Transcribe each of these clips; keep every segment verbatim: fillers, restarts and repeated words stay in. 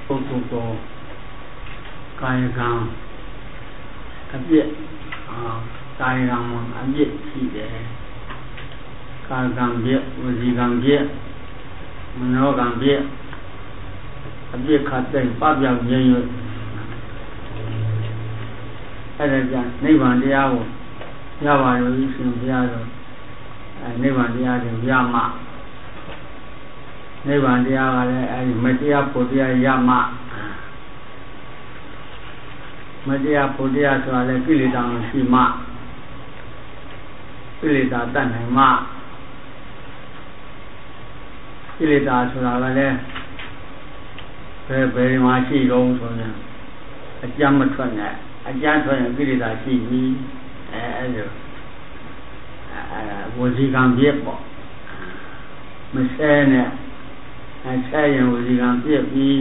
ပုဂ္ဂိုလ်ကိုကာယကံအပြစ်အာကာယကံမှာအပြစ်ရှိတယ်ကာယကံပြည့်ဝစီကံပြည့်မနောကံပြည့်အပြစ်ခတ်တဲ့ပပျောက်ခြင်းရွတ်အဲ့ဒါကြောင့်နိဗ္ဗာန်တရားကိုရပါလို့ရှင်ဘုရားတော်အဲနိဗ္ဗာန်တရားကိုရမှနိဗ္ဗာန်တရားကလည်းအဲဒီမတရားဖို့တရားရမှမတရားဖို့တရားဆိုတာလည်းကိလေသာမရှိမှကိလေသာတတ်နိုင်မှကိလေသာဆိုတာကလည်းဘယ်ဘယ်မှာရှိတော့ဆိုရင်အကြမ်းမထွက်နဲ့အကြမ်းထွက်ရင်ကိလေသာရှိပြီအဲအဲလိုအဲဝစီကံပြည့်ပေါ့မဆဲနဲ့အဲဆဲရင်ဝစီကံပြည့်ပြီ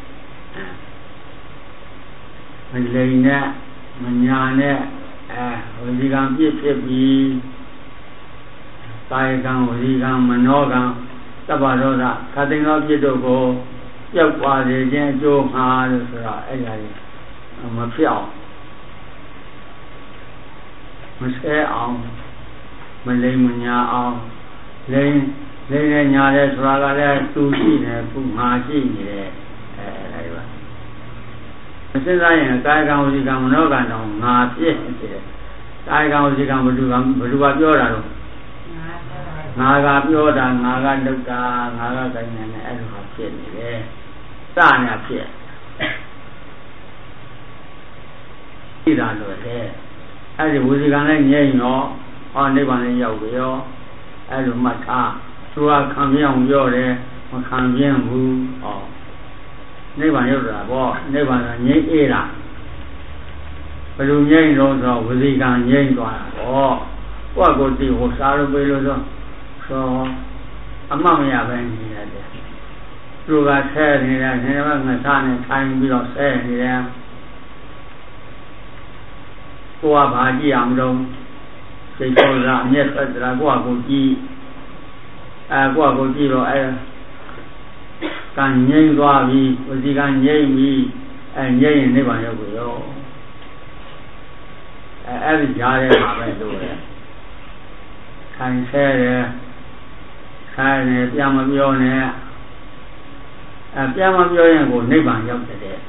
မလိမ်နဲ့မညာနဲ့အဲဝစီကံပြည့်ဖြစ်ပြီကာယကံဝစီကံမနောကံသဗ္ဗရောဓခတိန်သောပြည့်တို့ကိုပြောက်သွားစေခြင်းအကျိုးမှာလို့ဆိုတော့အဲ့ဒါကြီးမဖြစ်အောင်မဆဲအောင်မလိမ်မညာအောင်လိမ်လိမ်နဲ့ညာတဲ့ဆိုတာကလည်းသူရှိနေခုငါရှိနေတယ်အဲအဲ့ဒါပါမစဉ်းစားရင်ကာယကံဝစီကံမနောကံတော့ငါဖြစ်နေတယ်ကာယကံဝစီကံဘယ်သူကဘယ်သူကပြောတာတော့ငါကပြောတာငါကလုပ်တာငါကကိုင်းနေတယ်အဲ့လိုဖြစ်နေတယ်စညာဖြစ်သိတာလို့လေအဲ့ဒီဝစီကံလည်းငြိမ့်ရောဟောနိဗ္ဗာန်လည်းရောက်ပြီရောအဲ့လိုမှတ်ထားသူကခံပြအောင်ပြောတယ်မခံပြင်းဘူးဟောနိဗ္ဗာန်ရောက်တာပေါ့နိဗ္ဗာန်ကငြိမ့်အေးတာဘယ်လိုငြိမ့်တော့ဆိုဝစီကံငြိမ့်သွားတာပေါ့ကိုယ့်ကိုယ်သိဟိုစားလို့ပြေလို့ဆိုဆိုအမှတ်မရပဲနေရတယ်သူကဆဲနေတယ်နေရာကငစားနေထိုင်ပြီးတော့ဆဲနေတယ်ကိုယ်ကဘာကြည့်အောင်တော့စိတ်ဆိုးတာအမျက်ထွက်တာကိုယ့်ကိုကြည့်အဲကိုယ့်ကိုကြည့်တော့အဲကံငြိမ့်သွားပြီဝစီကံငြိမ့်ပြီအဲငြိမ့်ရင်နိဗ္ဗာန်ရောက်ပြီရောအဲအဲ့ဒီကြားထဲမှာပဲလို့ရခံဆဲတယ်ခိုင်းတယ်ပြန်မပြောနဲ့အဲပြန်မပြောရင်ကိုနိဗ္ဗာန်ရောက်တယ်သ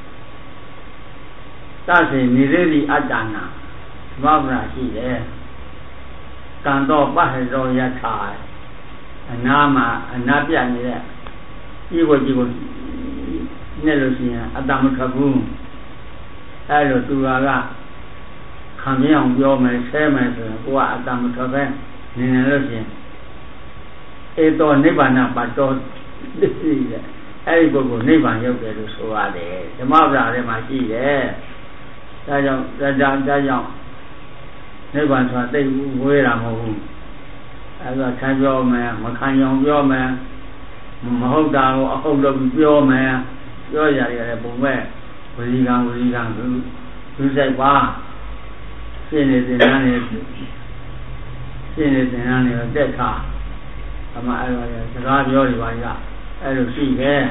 စေနိရေတိအတ္တနာဘာဝရာရှိတယ်ကံတော်ပဟရောယထာအနာမှာအနာပြနေတဲ့ဒီကိုဒီကိုနဲ့လို့ရှိရင်အတ္တမထွက်ဘူးအဲလိုသူကခံမြင်အောင်ပြောမယ်ဆဲမယ်ဆိုရင်ကိုကအတ္တမထွက်ပဲနေနေလို့ရှိရင်ဧတောနိဗ္ဗာန်ပတ်တော်သိတယ်အဲ့ဒီပုဂ္ဂိုလ်နိဗ္ဗာန်ရောက်တယ်လို့ဆိုရတယ်ဓမ္မပဒထဲမှာရှိတယ်ဒါကြောင့်ဒါကြောင့်ဒါကြောင့်နိဗ္ဗာန်ဆိုတာသိဝေးတာမဟုတ်ဘူးအဲ့ဒါခံပြောမယ်မခံရုံပြောမယ်မဟုတ်တာကိုအဟုတ်လို့ပြောမယ်ပြောရရတယ်ပုံမဲ့ဝစီကံဝစီကံသူသူစိတ်ပါရှင်းနေတဲ့နားနေရှင်းနေတဲ့နားနေတော့တက်ထားအမှအဲ့ဒါစကားပြောနေပါကြအဲ့လိုရှိခဲ့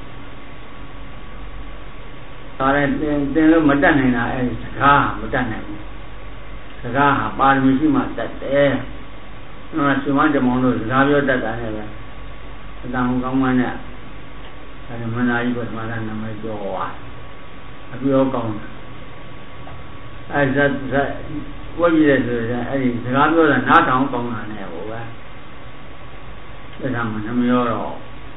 ဒါလည်းသင်သင်လို့မတတ်နိုင်တာအဲ့ဒီစကားမတတ်နိုင်ဘူးစကားဟာပါရမီရှိမှတတ်တယ်။နော်ရှင်မဓမ္မတို့စကားပြောတတ်တာနဲ့ပဲအတန်ဟောကောင်းမှန်းနဲ့အဲဒီမနာကြီးကဓမ္မလာနာမည်ပြောသွားအပြောကောင်းအဲဇတ်ဇတ်ဝိရတဲ့ဆိုရင်အဲဒီစကားပြောတာနားထောင်ကောင်းတာနဲ့ဟိုပဲဒါမှမနှမျောတော့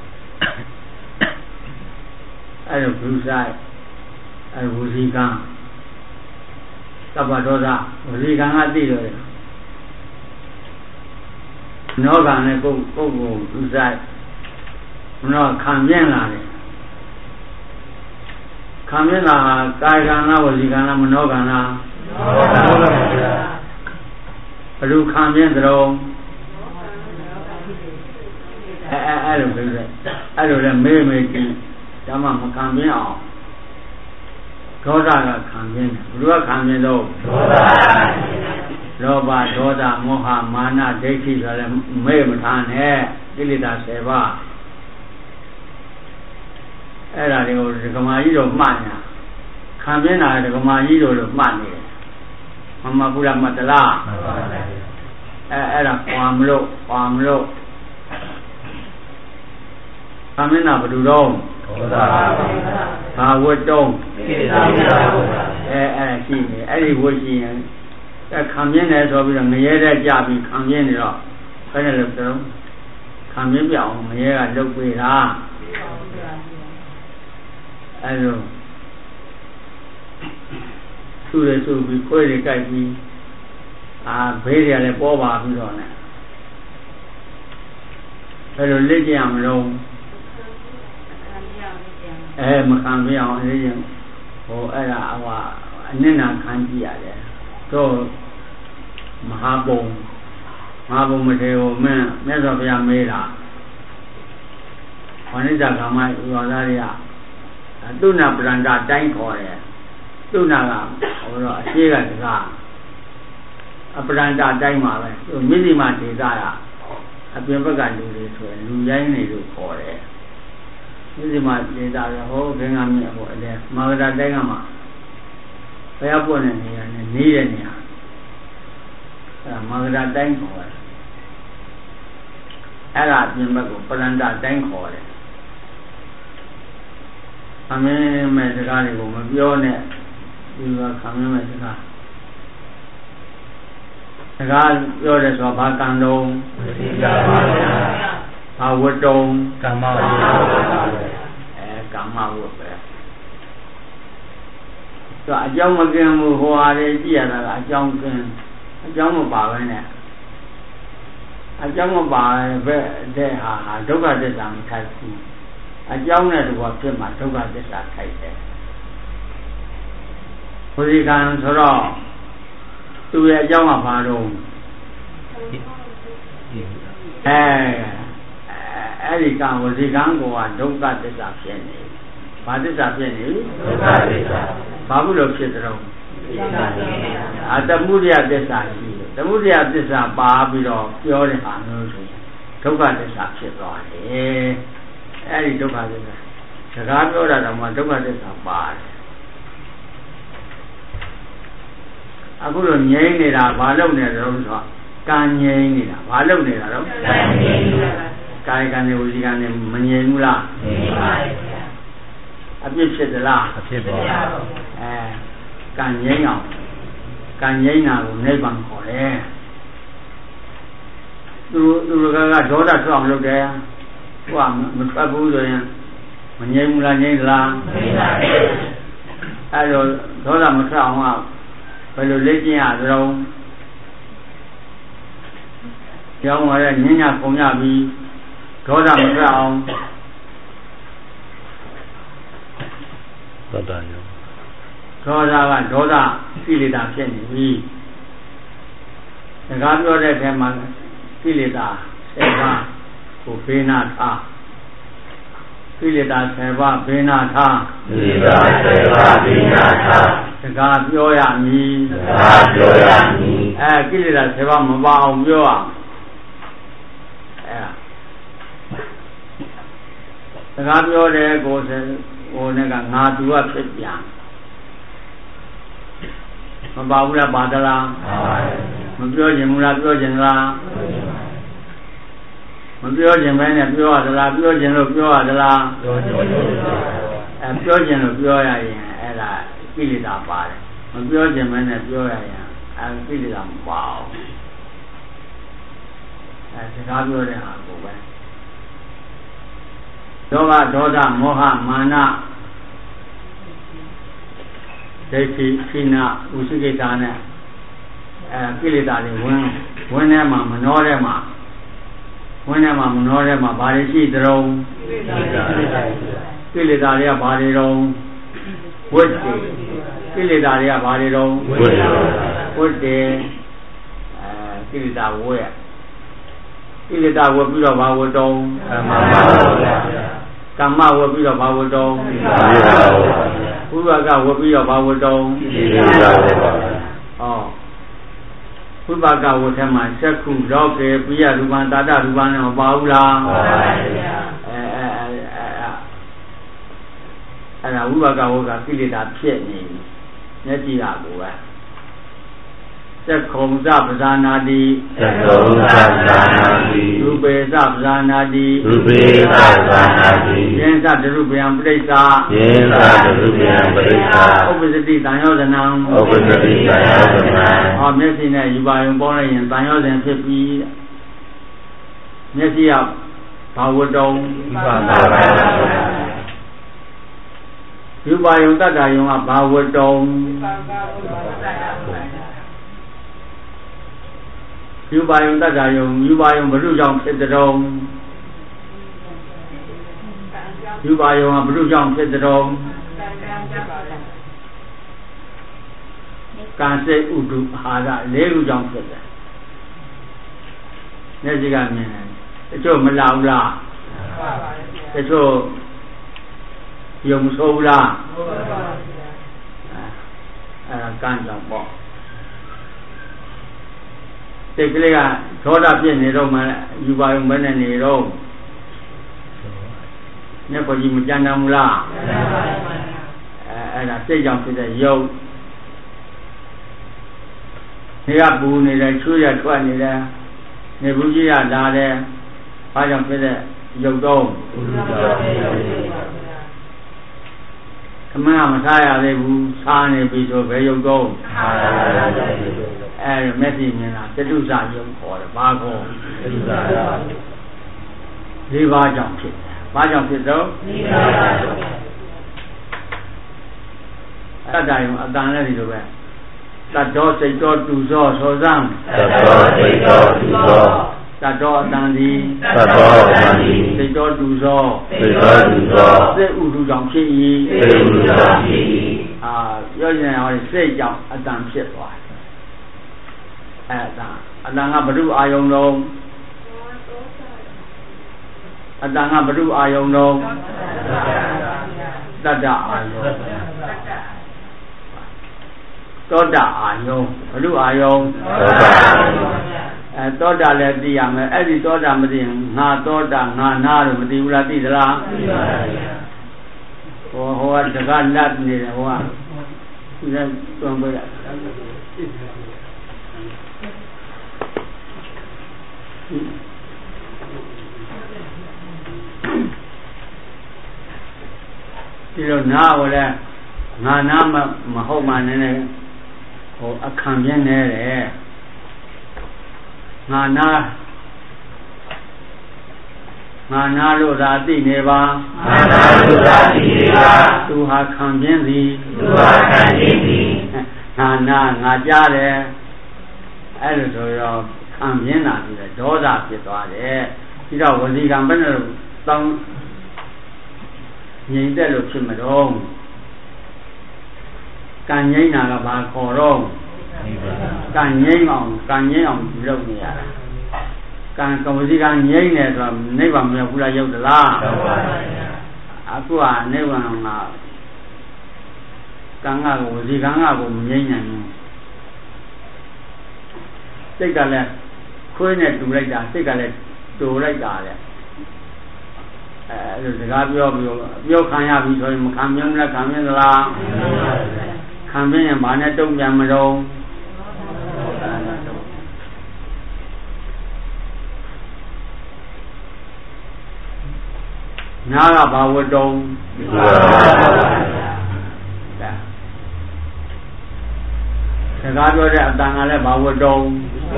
အဲ့လိုဘုရားအဲ့ဝစီကံသဗ္ဗဒေါသဝစီကံကသိတော့တယ်နောကံနဲ့ကိုယ်ကိုယ်ကိုဘုရားမနောခံပြင်းလာတယ်ခံပြင်းလာတာကာယကံလားဝစီကံလားမနောကံလားမနောကံပါဗျာဘယ်လိုခံပြင်းကြတော့အဲအဲအဲ့လိုပဲအဲ့လိုလဲမေးမေးချင်းဒါမှမခံပြင်းအောင်ဒေါသကခံပြင်းတယ်ဘယ်လိုခံပြင်းတော့ဒေါသလောဘဒေါသမောဟမာနဒိဋ္ဌိဆိုလည်းမေ့မထားနဲ့ကိလေသာဆယ်ပါးအဲ့ဒါတွေကိုဒကမာကြီးတို့မှတ်နေတာခံပြင်းတာဒကမာကြီးတို့လို့မှတ်နေတယ်မမဘူးလားမတလားအဲအဲ့ဒါကွာမလို့ကွာမလို့ခံပြင်းတာဘယ်လိုတော့ဘာဝတ်တုံးအဲအဲ့ရှိနေအဲ့ဒီဝတ်ရှိရင်အဲခံပြင်းတယ်ဆိုပြီးတော့ငရဲတဲ့ကြပြီးခံပြင်းနေတော့ဘယ်နဲ့လို့ပြောခံပြင်းပြအောင်ငရဲကလုတ်ပေးတာအဲ့လိုသူ့ရစုပြီးခွဲရကြိုက်ပြီးအာဘေးရလည်းပေါ်ပါပြီးတော့ ਨੇ အဲ့လိုလက်ကြရမလို့အဲမခံပြအောင်အဲ့ဒီဟိုအဲ့ဒါဟိုအနစ်နာခံကြည့်ရတယ်တော့မဟာဘုံမဟာဘုံမထေရမင်းမြတ်စွာဘုရားမေးတာဝိနိဒကမရွာသားတွေကတုဏပရန္တတိုင်းခေါ်တယ်တုဏကဟိုတော့အရှိကတကားအပရန္တတိုင်းမှာပဲမိသိမဒေသကအပြင်ဘက်ကလူတွေဆိုရင်လူရိုင်းနေလို့ခေါ်တယ်မိသိမဒေသရဟောခင်္ဂမြတ်ဟိုအလဲမာဂဒတိုင်းကမှာဘယ်ပွင့်နေနေရနေနေတဲ့နေရာအဲမာဂဒတိုင်းခေါ်တယ်အဲ့ဒါအပြင်ဘက်ကိုပရန္တတိုင်းခေါ်တယ်အမင်းမဲ့စကားတွေကိုမပြောနဲ့ဒီကခံမင်းမဲ့စကားစကားပြောတယ်ဆိုတော့ဘာကံတုံးဘာဝတ္တုံးကမ္မဝတ္တုအဲကမ္မဝတ္ပဲသူအကြောင်းမကင်းဘူးဟိုဟာတွေကြည့်ရတာကအကြောင်းကင်းအကြောင်းမပါပဲနဲ့အကြောင်းမပါပဲတဲ့ဟာဟာဒုက္ခသစ္စာမထိုက်ဘူးအကြောင်းနဲ့တူပါဖြစ်မှာဒုက္ခသစ္စာထိုက်တယ်ဝစီကံဆိုတော့သူရဲ့အကြောင်းကဘာတော့အဲအဲ့ဒီကံဝစီကံကိုကဒုက္ခသစ္စာဖြစ်နေဘာသစ္စာဖြစ်နေဒုက္ခသစ္စာဘာလို့လို့ဖြစ်တော့အတမှုရိယသစ္စာရှိတယ်တမှုရိယသစ္စာပါပြီးတော့ပြောတဲ့ဟာမျိုးဆိုရင်ဒုက္ခသစ္စာဖြစ်သွားတယ်အဲ့ဒီဒုက္ခသစ္စာစကားပြောတာတော့မှဒုက္ခသစ္စာပါတယ်အခုလိုငြိမ့်နေတာဘာလို့နေတယ်လို့ဆိုတော့ကံငြိမ့်နေတာဘာလို့နေတာတော့ကံငြိမ့်နေတာကာယကံနဲ့ဝစီကံနဲ့မငြိမ့်ဘူးလားငြိမ့်ပါဘူးအပြစ်ဖြစ်သလားအဖြစ်ပါအဲကံငြိမ့်အောင်ကံငြိမ့်တာကိုနိဗ္ဗာန်ခေါ်တယ်သူသူကကဒေါသထွက်အောင်လုပ်တယ်ဟိုကမထွက်ဘူးဆိုရင်မငြိမ့်ဘူးလားငြိမ့်သလားငြိမ့်ပါဘူးအဲလိုဒေါသမထွက်အောင်ကဘယ်လိုလေ့ကျင့်ရသလဲကျောင်းဝရညဉ့်ညပုံရပြီးဒေါသမထွက်အောင်ဒေါသရောဒေါသကဒေါသကိလေသာဖြစ်နေပြီစကားပြောတဲ့ထဲမှာကိလေသာဆယ်ပါးကိုဘေးနာထားကိလေသာဆယ်ပါးဘေးနာထားကိလေသာဆယ်ပါးဘေးနာထားစကားပြောရမည်စကားပြောရမည်အဲကိလေသာဆယ်ပါးမပါအောင်ပြောရအဲစကားပြောတယ်ကိုယ်စဟိုနဲ့ကငါသူကဖြစ်ပြန်မပါဘူးလားပါသလားမပြောခြင်းဘူးလားပြောခြင်းလားမပြောခြင်းပဲနဲ့ပြောရသလားပြောခြင်းလို့ပြောရသလားပြောခြင်းအဲပြောခြင်းလို့ပြောရရင်အဲ့ဒါကိလေသာပါတယ်မပြောခြင်းပဲနဲ့ပြောရရင်အဲကိလေသာမပါဘူးအဲစကားပြောတဲ့ဟာကိုပဲဒေါသဒေါသမောဟမာနဒိဋ္ဌိခိနာဥရှိကိတာနဲ့အဲကိလေသာတွေဝင်ဝင်ထဲမှာမနှောထဲမှာဝင်ထဲမှာမနှောထဲမှာဘာတွေရှိသတုံးကိလေသာတွေကဘာတွေတုံးဝိတ္တိကိလေသာတွေကဘာတွေတုံးဝိတ္တိဝိတ္တိအဲကိလေသာဝဲကိလေသာဝဲပြီးတော့ဘာဝတ္တုံးကမ္မဝဲပြီးတော့ဘာဝတ္တုံးဘုရားကဝဲပြီးတော့ဘာဝတ္တုံးဟောဝိပါကဝတ်ထဲမှာစက္ခုလောကေပိယရူပံတာတရူပံနဲ့မပါဘူးလားပါပါဗျာအဲအဲအဲအဲ့ဒါဝိပါကဝကကိလေသာဖြစ်နေမျက်စိကကိုပဲသက္ခုံသပဇာနာတိသက္ခုံသပဇာနာတိရူပေသပဇာနာတိရူပေသပဇာနာတိယင်းသတရုပယံပရိစ္ဆာယင်းသတရုပယံပရိစ္ဆာဥပ္ပစတိတန်ယောဇနံဥပ္ပစတိတန်ယောဇနံဟောမျက်စိနဲ့ယူပါယုံပေါင်းလိုက်ရင်တန်ယောဇဉ်ဖြစ်ပြီးမျက်စိကဘာဝတ္တုံယူပါပါယူပါယုံတတ္တယုံကဘာဝတ္တုံယူပါယုံတတ္တယုံယူပါယုံဘုရုကြောင့်ဖြစ်တဲ့တုံးယူပါယုံကဘုရုကြောင့်ဖြစ်တဲ့တုံးကံစိတ်ဥဒုအာဟာရလေးခုကြောင့်ဖြစ်တယ်မျက်စိကမြင်တယ်တချို့မလာဘူးလားတချို့ယုံဆိုးဘူးလားအဲကံကြောင့်ပေါ့စိတ်ကလေးကဒေါသဖြစ်နေတော့မှယူပါယုံပဲနဲ့နေတော့မျက်ပေါ်ကြီးမကြမ်းတမ်းဘူးလားအဲအဲ့ဒါစိတ်ကြောင့်ဖြစ်တဲ့ယုံနေရပူနေတယ်ချွေးရထွက်နေတယ်နေဘူးကြီးရလာတယ်ဘာကြောင့်ဖြစ်တဲ့ယုံတော့ခမင်းကမစားရသေးဘူးစားနေပြီဆိုဘယ်ယုံတော့အဲမျက်စိမြင်တာတတုဇာယုံခေါ်တယ်ဘာခေါ်တတုဇာလေးပါးကြောင့်ဖြစ်တယ်ဘာကြောင့်ဖြစ်တော့လေးပါးကြောင့်တတ္တယုံအတန်လည်းဒီလိုပဲတတ္တောစိတ်တော်တူသောသောစံတတ္တောစိတ်တော်တူသောတတ္တောအတန်ဒီတတ္တောအတန်ဒီစိတ်တော်တူသောစိတ်တော်တူသောစိတ်ဥဒုကြောင့်ဖြစ်၏စိတ်ဥဒုကြောင့်ဖြစ်၏အာပြောရင်ဟောစိတ်ကြောင့်အတန်ဖြစ်သွားတယ်အဲဒါအတန်ကဘုရုအာယုံလုံးအတန်ကဘုရုအာယုံလုံးတတ္တအာယုံသောတာအာယုံဘုရုအာယုံသောတာအာယုံအဲသောတာလည်းသိရမယ်အဲ့ဒီသောတာမသိရင်ငါသောတာငါနာလို့မသိဘူးလားသိသလားသိပါပါဘုရားဟောဟောတကလတ်နေတယ်ဟောသူလည်းတွန်းပေးလိုက်ဒီလိုနားဟောလဲငါနာမမဟုတ်မှနည်းနည်းဟိုအခမ်းပြင်းနေတယ်ငါနာငါနာလို့သာသိနေပါငါနာလို့သာသိနေပါသူဟာခံပြင်းသည်သူဟာခံပြင်းသည်ငါနာငါကြားတယ်အဲ့လိုဆိုတော့ခံပြင်းတာပြီးတော့ဒေါသဖြစ်သွားတယ်ပြီးတော့ဝစီကံဘယ်နဲ့တောင်းငြိမ်သက်လို့ဖြစ်မတော့ကံငြိမ့်တာကဘာခေါ်တော့ကံငြိမ့်အောင်ကံငြိမ့်အောင်လုပ်နေရတာကံကဝစီကံငြိမ့်တယ်ဆိုတော့နိဗ္ဗာန်မရောက်ဘူးလားရောက်သလားရောက်ပါဘူးအခုကနိဗ္ဗာန်ကကံကဝစီကံကကိုမငြိမ့်နိုင်ဘူးစိတ်ကလည်းခွေးနဲ့တူလိုက်တာစိတ်ကလည်းတူလိုက်တာတဲ့အဲဒါစကားပြောပြောပြောခံရပြီဆိုရင်မခံမြင်လားခံမြင်သလားခံမြင်ရင်ဘာနဲ့တုံ့ပြန်မလို့နာကဘာဝတ္တုံစကားပြောတဲ့အတန်ကလည်းဘာဝတ္တုံ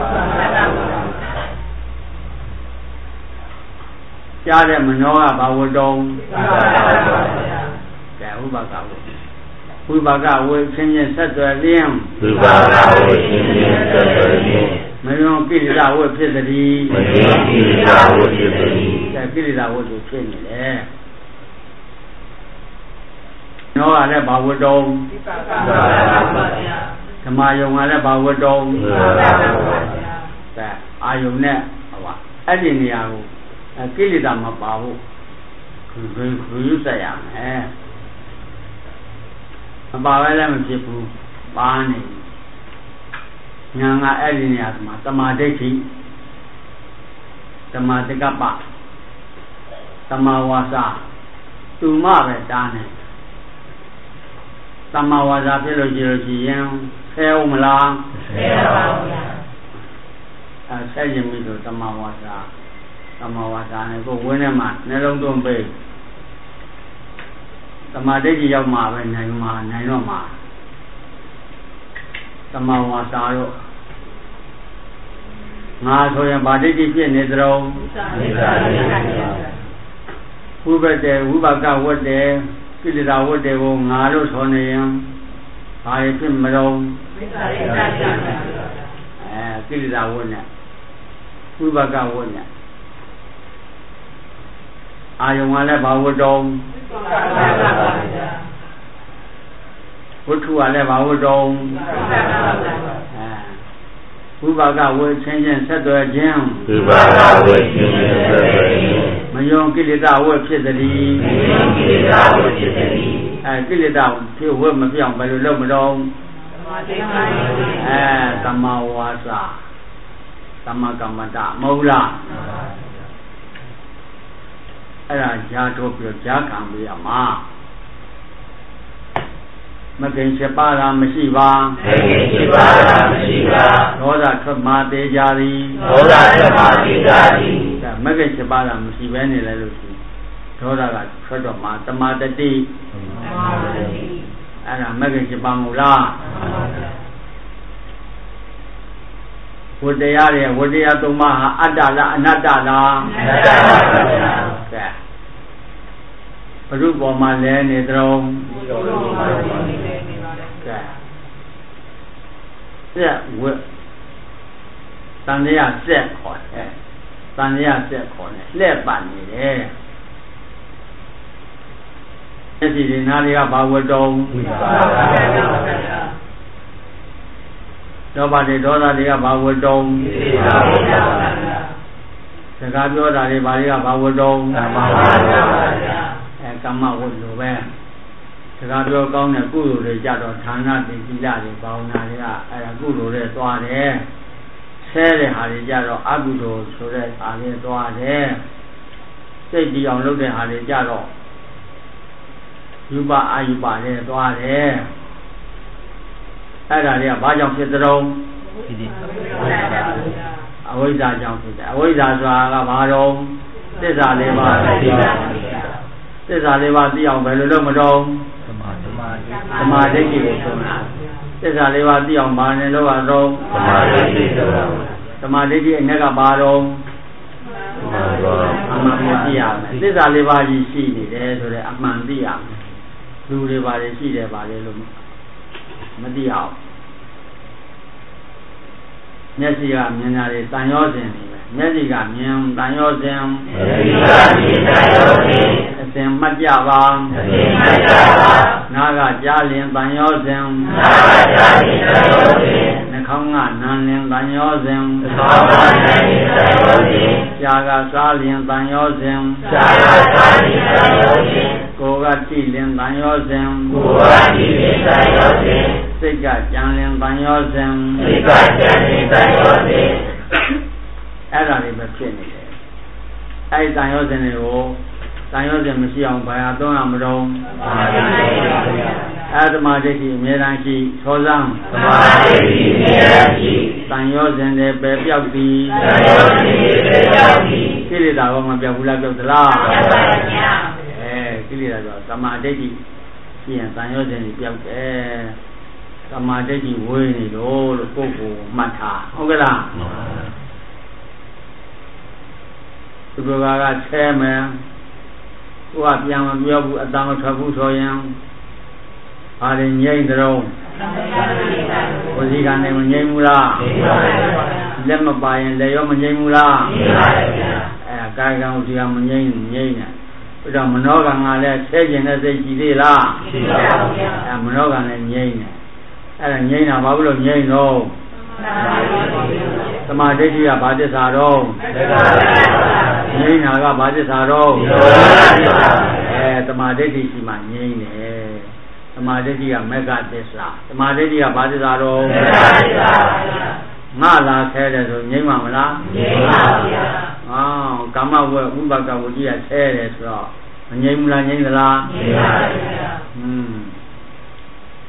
ကြားတဲ့မနောကဘာဝတ္တုံကဲဥပကဝိဝိပါကဝေချင်းချင်းဆက်သွယ်လျင်းဝိပါကဝေချင်းချင်းဆက်သွယ်လျင်းမယုံကိလေသာဝေဖြစ်သည်မယုံကိလေသာဝေဖြစ်သည်ကဲကိလေသာဝေဖြစ်နေလေနောကလည်းဘာဝတ္တုံဝိပါကပါဗျာဓမ္မယုံကလည်းဘာဝတ္တုံဝိပါကပါဗျာကဲအာယုံနဲ့ဟောအဲ့ဒီနေရာကိုကိလေသာမပါဘူးခုခုယူဆက်ရမယ်မပါပဲလည်းမဖြစ်ဘူးပါနေညာကအဲ့ဒီနေရာမှာသမာဓိဋ္ဌိသမာတက္ကပသမာဝါစာသူမပဲတားနေသမ္မာဝါစာဖြစ်လို့ရှိလို့ရှိရင်ဆဲဦးမလားဆဲပါဘူးဗျာအဲဆဲခြင်းပြီဆိုသမ္မာဝါစာသမ္မာဝါစာနဲ့ကိုဝင်းထဲမှာနှလုံးသွင်းပေးသမာဓိကြီးရောက်မှာပဲနိုင်မှာနိုင်တော့မှာသမ္မာဝါစာတော့ငါဆိုရင်ဗာဒိဋ္ဌိဖြစ်နေသလုံးဝိပတ္တေဝိပါကဝတ္တေကိလေသာဝတ္တေကိုငါလို့ဆိုနေရင်ဘာဖြစ်မလို့အဲကိလေသာဝတ္နဲ့ဝိပါကဝတ္နဲ့အာယုံကလည်းဘာဝတ္တုံဝတ္ထုကလည်းဘာဝတ္တုံဝိပါကဝေချင်းချင်းဆက်သွယ်ခြင်းဝိပါကဝေချင်းချင်းဆက်သွယ်ခြင်းမယုံကိလေသာဝေဖြစ်သည်မယုံကိလေသာဝေဖြစ်သည်အဲကိလေသာဖြစ်ဝေမပြောင်းဘယ်လိုလုပ်မလို့အဲသမ္မာဝါစာသမ္မာကမ္မတမဟုတ်လားအဲ့ဒါဈာတော့ပြဈာခံပြရမှာမကင်ချက်ပါတာမရှိပါမကင်ချက်ပါတာမရှိပါဒေါသထွက်မှသေးကြသည်ဒေါသထွက်မှသေးကြသည်မကင်ချက်ပါတာမရှိဘဲနေလဲလို့ရှိဒေါသကထွက်တော့မှတမာတတိတမာတတိအဲ့ဒါမကင်ချက်ပါမို့လားဝတ္တရားရဲ့ဝတ္တရားသုံးပါးဟာအတ္တလားအနတ္တလားအနတ္တပါဗျာကဲဘုရုပေါ်မှာလဲနေကြုံကဲဆက်ဝတ်တန်ရဆက်ခေါ်တယ်တန်ရဆက်ခေါ်တယ်လှဲ့ပတ်နေတယ်အဲ့ဒီဒီနားတွေကဘာဝတ္တုံဒေါပါတိဒေါသတွေကဘာဝတ္တုံစကားပြောတာတွေဘာတွေကဘာဝတ္တုံအဲကမ္မဝတ္တုပဲစကားပြောကောင်းတဲ့ကုသိုလ်တွေကြတော့ဌာနတိသီလတွေဘာဝနာတွေကအဲဒါကုသိုလ်တွေသွားတယ်ဆဲတဲ့ဟာတွေကြတော့အကုသိုလ်ဆိုတဲ့ဟာတွေသွားတယ်စိတ်တည်အောင်လုပ်တဲ့ဟာတွေကြတော့ယူပအာယူပတွေသွားတယ်အဲ့ဒါတွေကဘာကြောင့်ဖြစ်သလဲအဝိဇ္ဇာကြောင့်ဖြစ်တယ်အဝိဇ္ဇာဆိုတာကဘာတော့သစ္စာလေးပါးသိတာသစ္စာလေးပါးသိအောင်ဘယ်လိုလုပ်မတော့သမာဓိသမာဓိကိုဆိုတာသစ္စာလေးပါးသိအောင်ဘာနဲ့လုပ်ရတော့သမာဓိဆိုတာသမာဓိအ내ကဘာတော့အမှန်ကိုသိရမယ်သစ္စာလေးပါးကြီးရှိနေတယ်ဆိုတော့အမှန်သိရမယ်လူတွေပါလေရှိတယ်ပါလေလို့မသိအောင်မျက်စိကမြင်တာတွေတန်ရောစဉ်နေပဲမျက်စိကမြင်တန်ရောစဉ်မျက်စိကမြင်တန်ရောစဉ်အစဉ်မှတ်ကြပါအစဉ်မှတ်ကြပါနားကကြားလင်တန်ရောစဉ်နားကကြားလင်တန်ရောစဉ်နှာခေါင်းကနားလင်တန်ရောစဉ်နှာခေါင်းကနားလင်တန်ရောစဉ်ရှားကစားလင်တန်ရောစဉ်ရှားကစားလင်တန်ရောစဉ်ကိုယ်ကတိလင်တန်ရောစဉ်ကိုယ်ကတိလင်တန်ရောစဉ်စိတ်ကကြံလင်တန်ရောစဉ်စိတ်ကကြံလင်တန်ရောစဉ်အဲ့ဒါတွေပဲဖြစ်နေတယ်အဲ့ဒီတန်ရောစဉ်တွေကိုတန်ရောစဉ်မရှိအောင်ဘာသာသုံးရမလို့အဲ့သမာဓိရှိအမြဲတမ်းရှိသောစံသမာဓိရှိအမြဲတမ်းရှိတန်ရောစဉ်တွေပဲပြောက်သည်တန်ရောစဉ်တွေပဲပြောက်သည်ကိလေသာကမပြောက်ဘူးလားပြောက်သလားပြောက်ပါဗျာအဲကိလေသာဆိုသမာဓိရှိရင်တန်ရောစဉ်တွေပြောက်တယ်သမာဓိကြီးဝေးနေလို့လို့ကိုယ့်ကိုမှတ်ထားဟုတ်ကဲ့လားသူကကဆဲမယ်ကိုကပြန်မပြောဘူးအတန်မထွက်ဘူးဆိုရင်ဟာရင်ငြိမ့်တဲ့တော့ဝစီကနေမငြိမ့်ဘူးလားလက်မပါရင်လက်ရောမငြိမ့်ဘူးလားအဲကာယကံဝစီကမငြိမ့်ငြိမ့်နေအဲ့တော့မနောကံကလည်းဆဲကျင်တဲ့စိတ်ရှိသေးလားရှိပါဘူးအဲမနောကံလည်းငြိမ့်နေအဲ့ဒါငြိမ့်တာဘာလို့ငြိမ့်တော့သမာဓိကဘာသစ္စာတော့ငြိမ့်တာကဘာသစ္စာတော့အဲသမာဓိရှိမှငြိမ့်တယ်သမာဓိကမက္ခသစ္စာသမာဓိကဘာသစ္စာတော့ငါလာဆဲတယ်ဆိုငြိမ့်မှာမလားငြိမ့်ပါဗျာအော်ကာမဝေဥပကဝကြီးကဆဲတယ်ဆိုတော့မငြိမ့်ဘူးလားငြိမ့်သလားငြိမ့်ပါဗျာอืม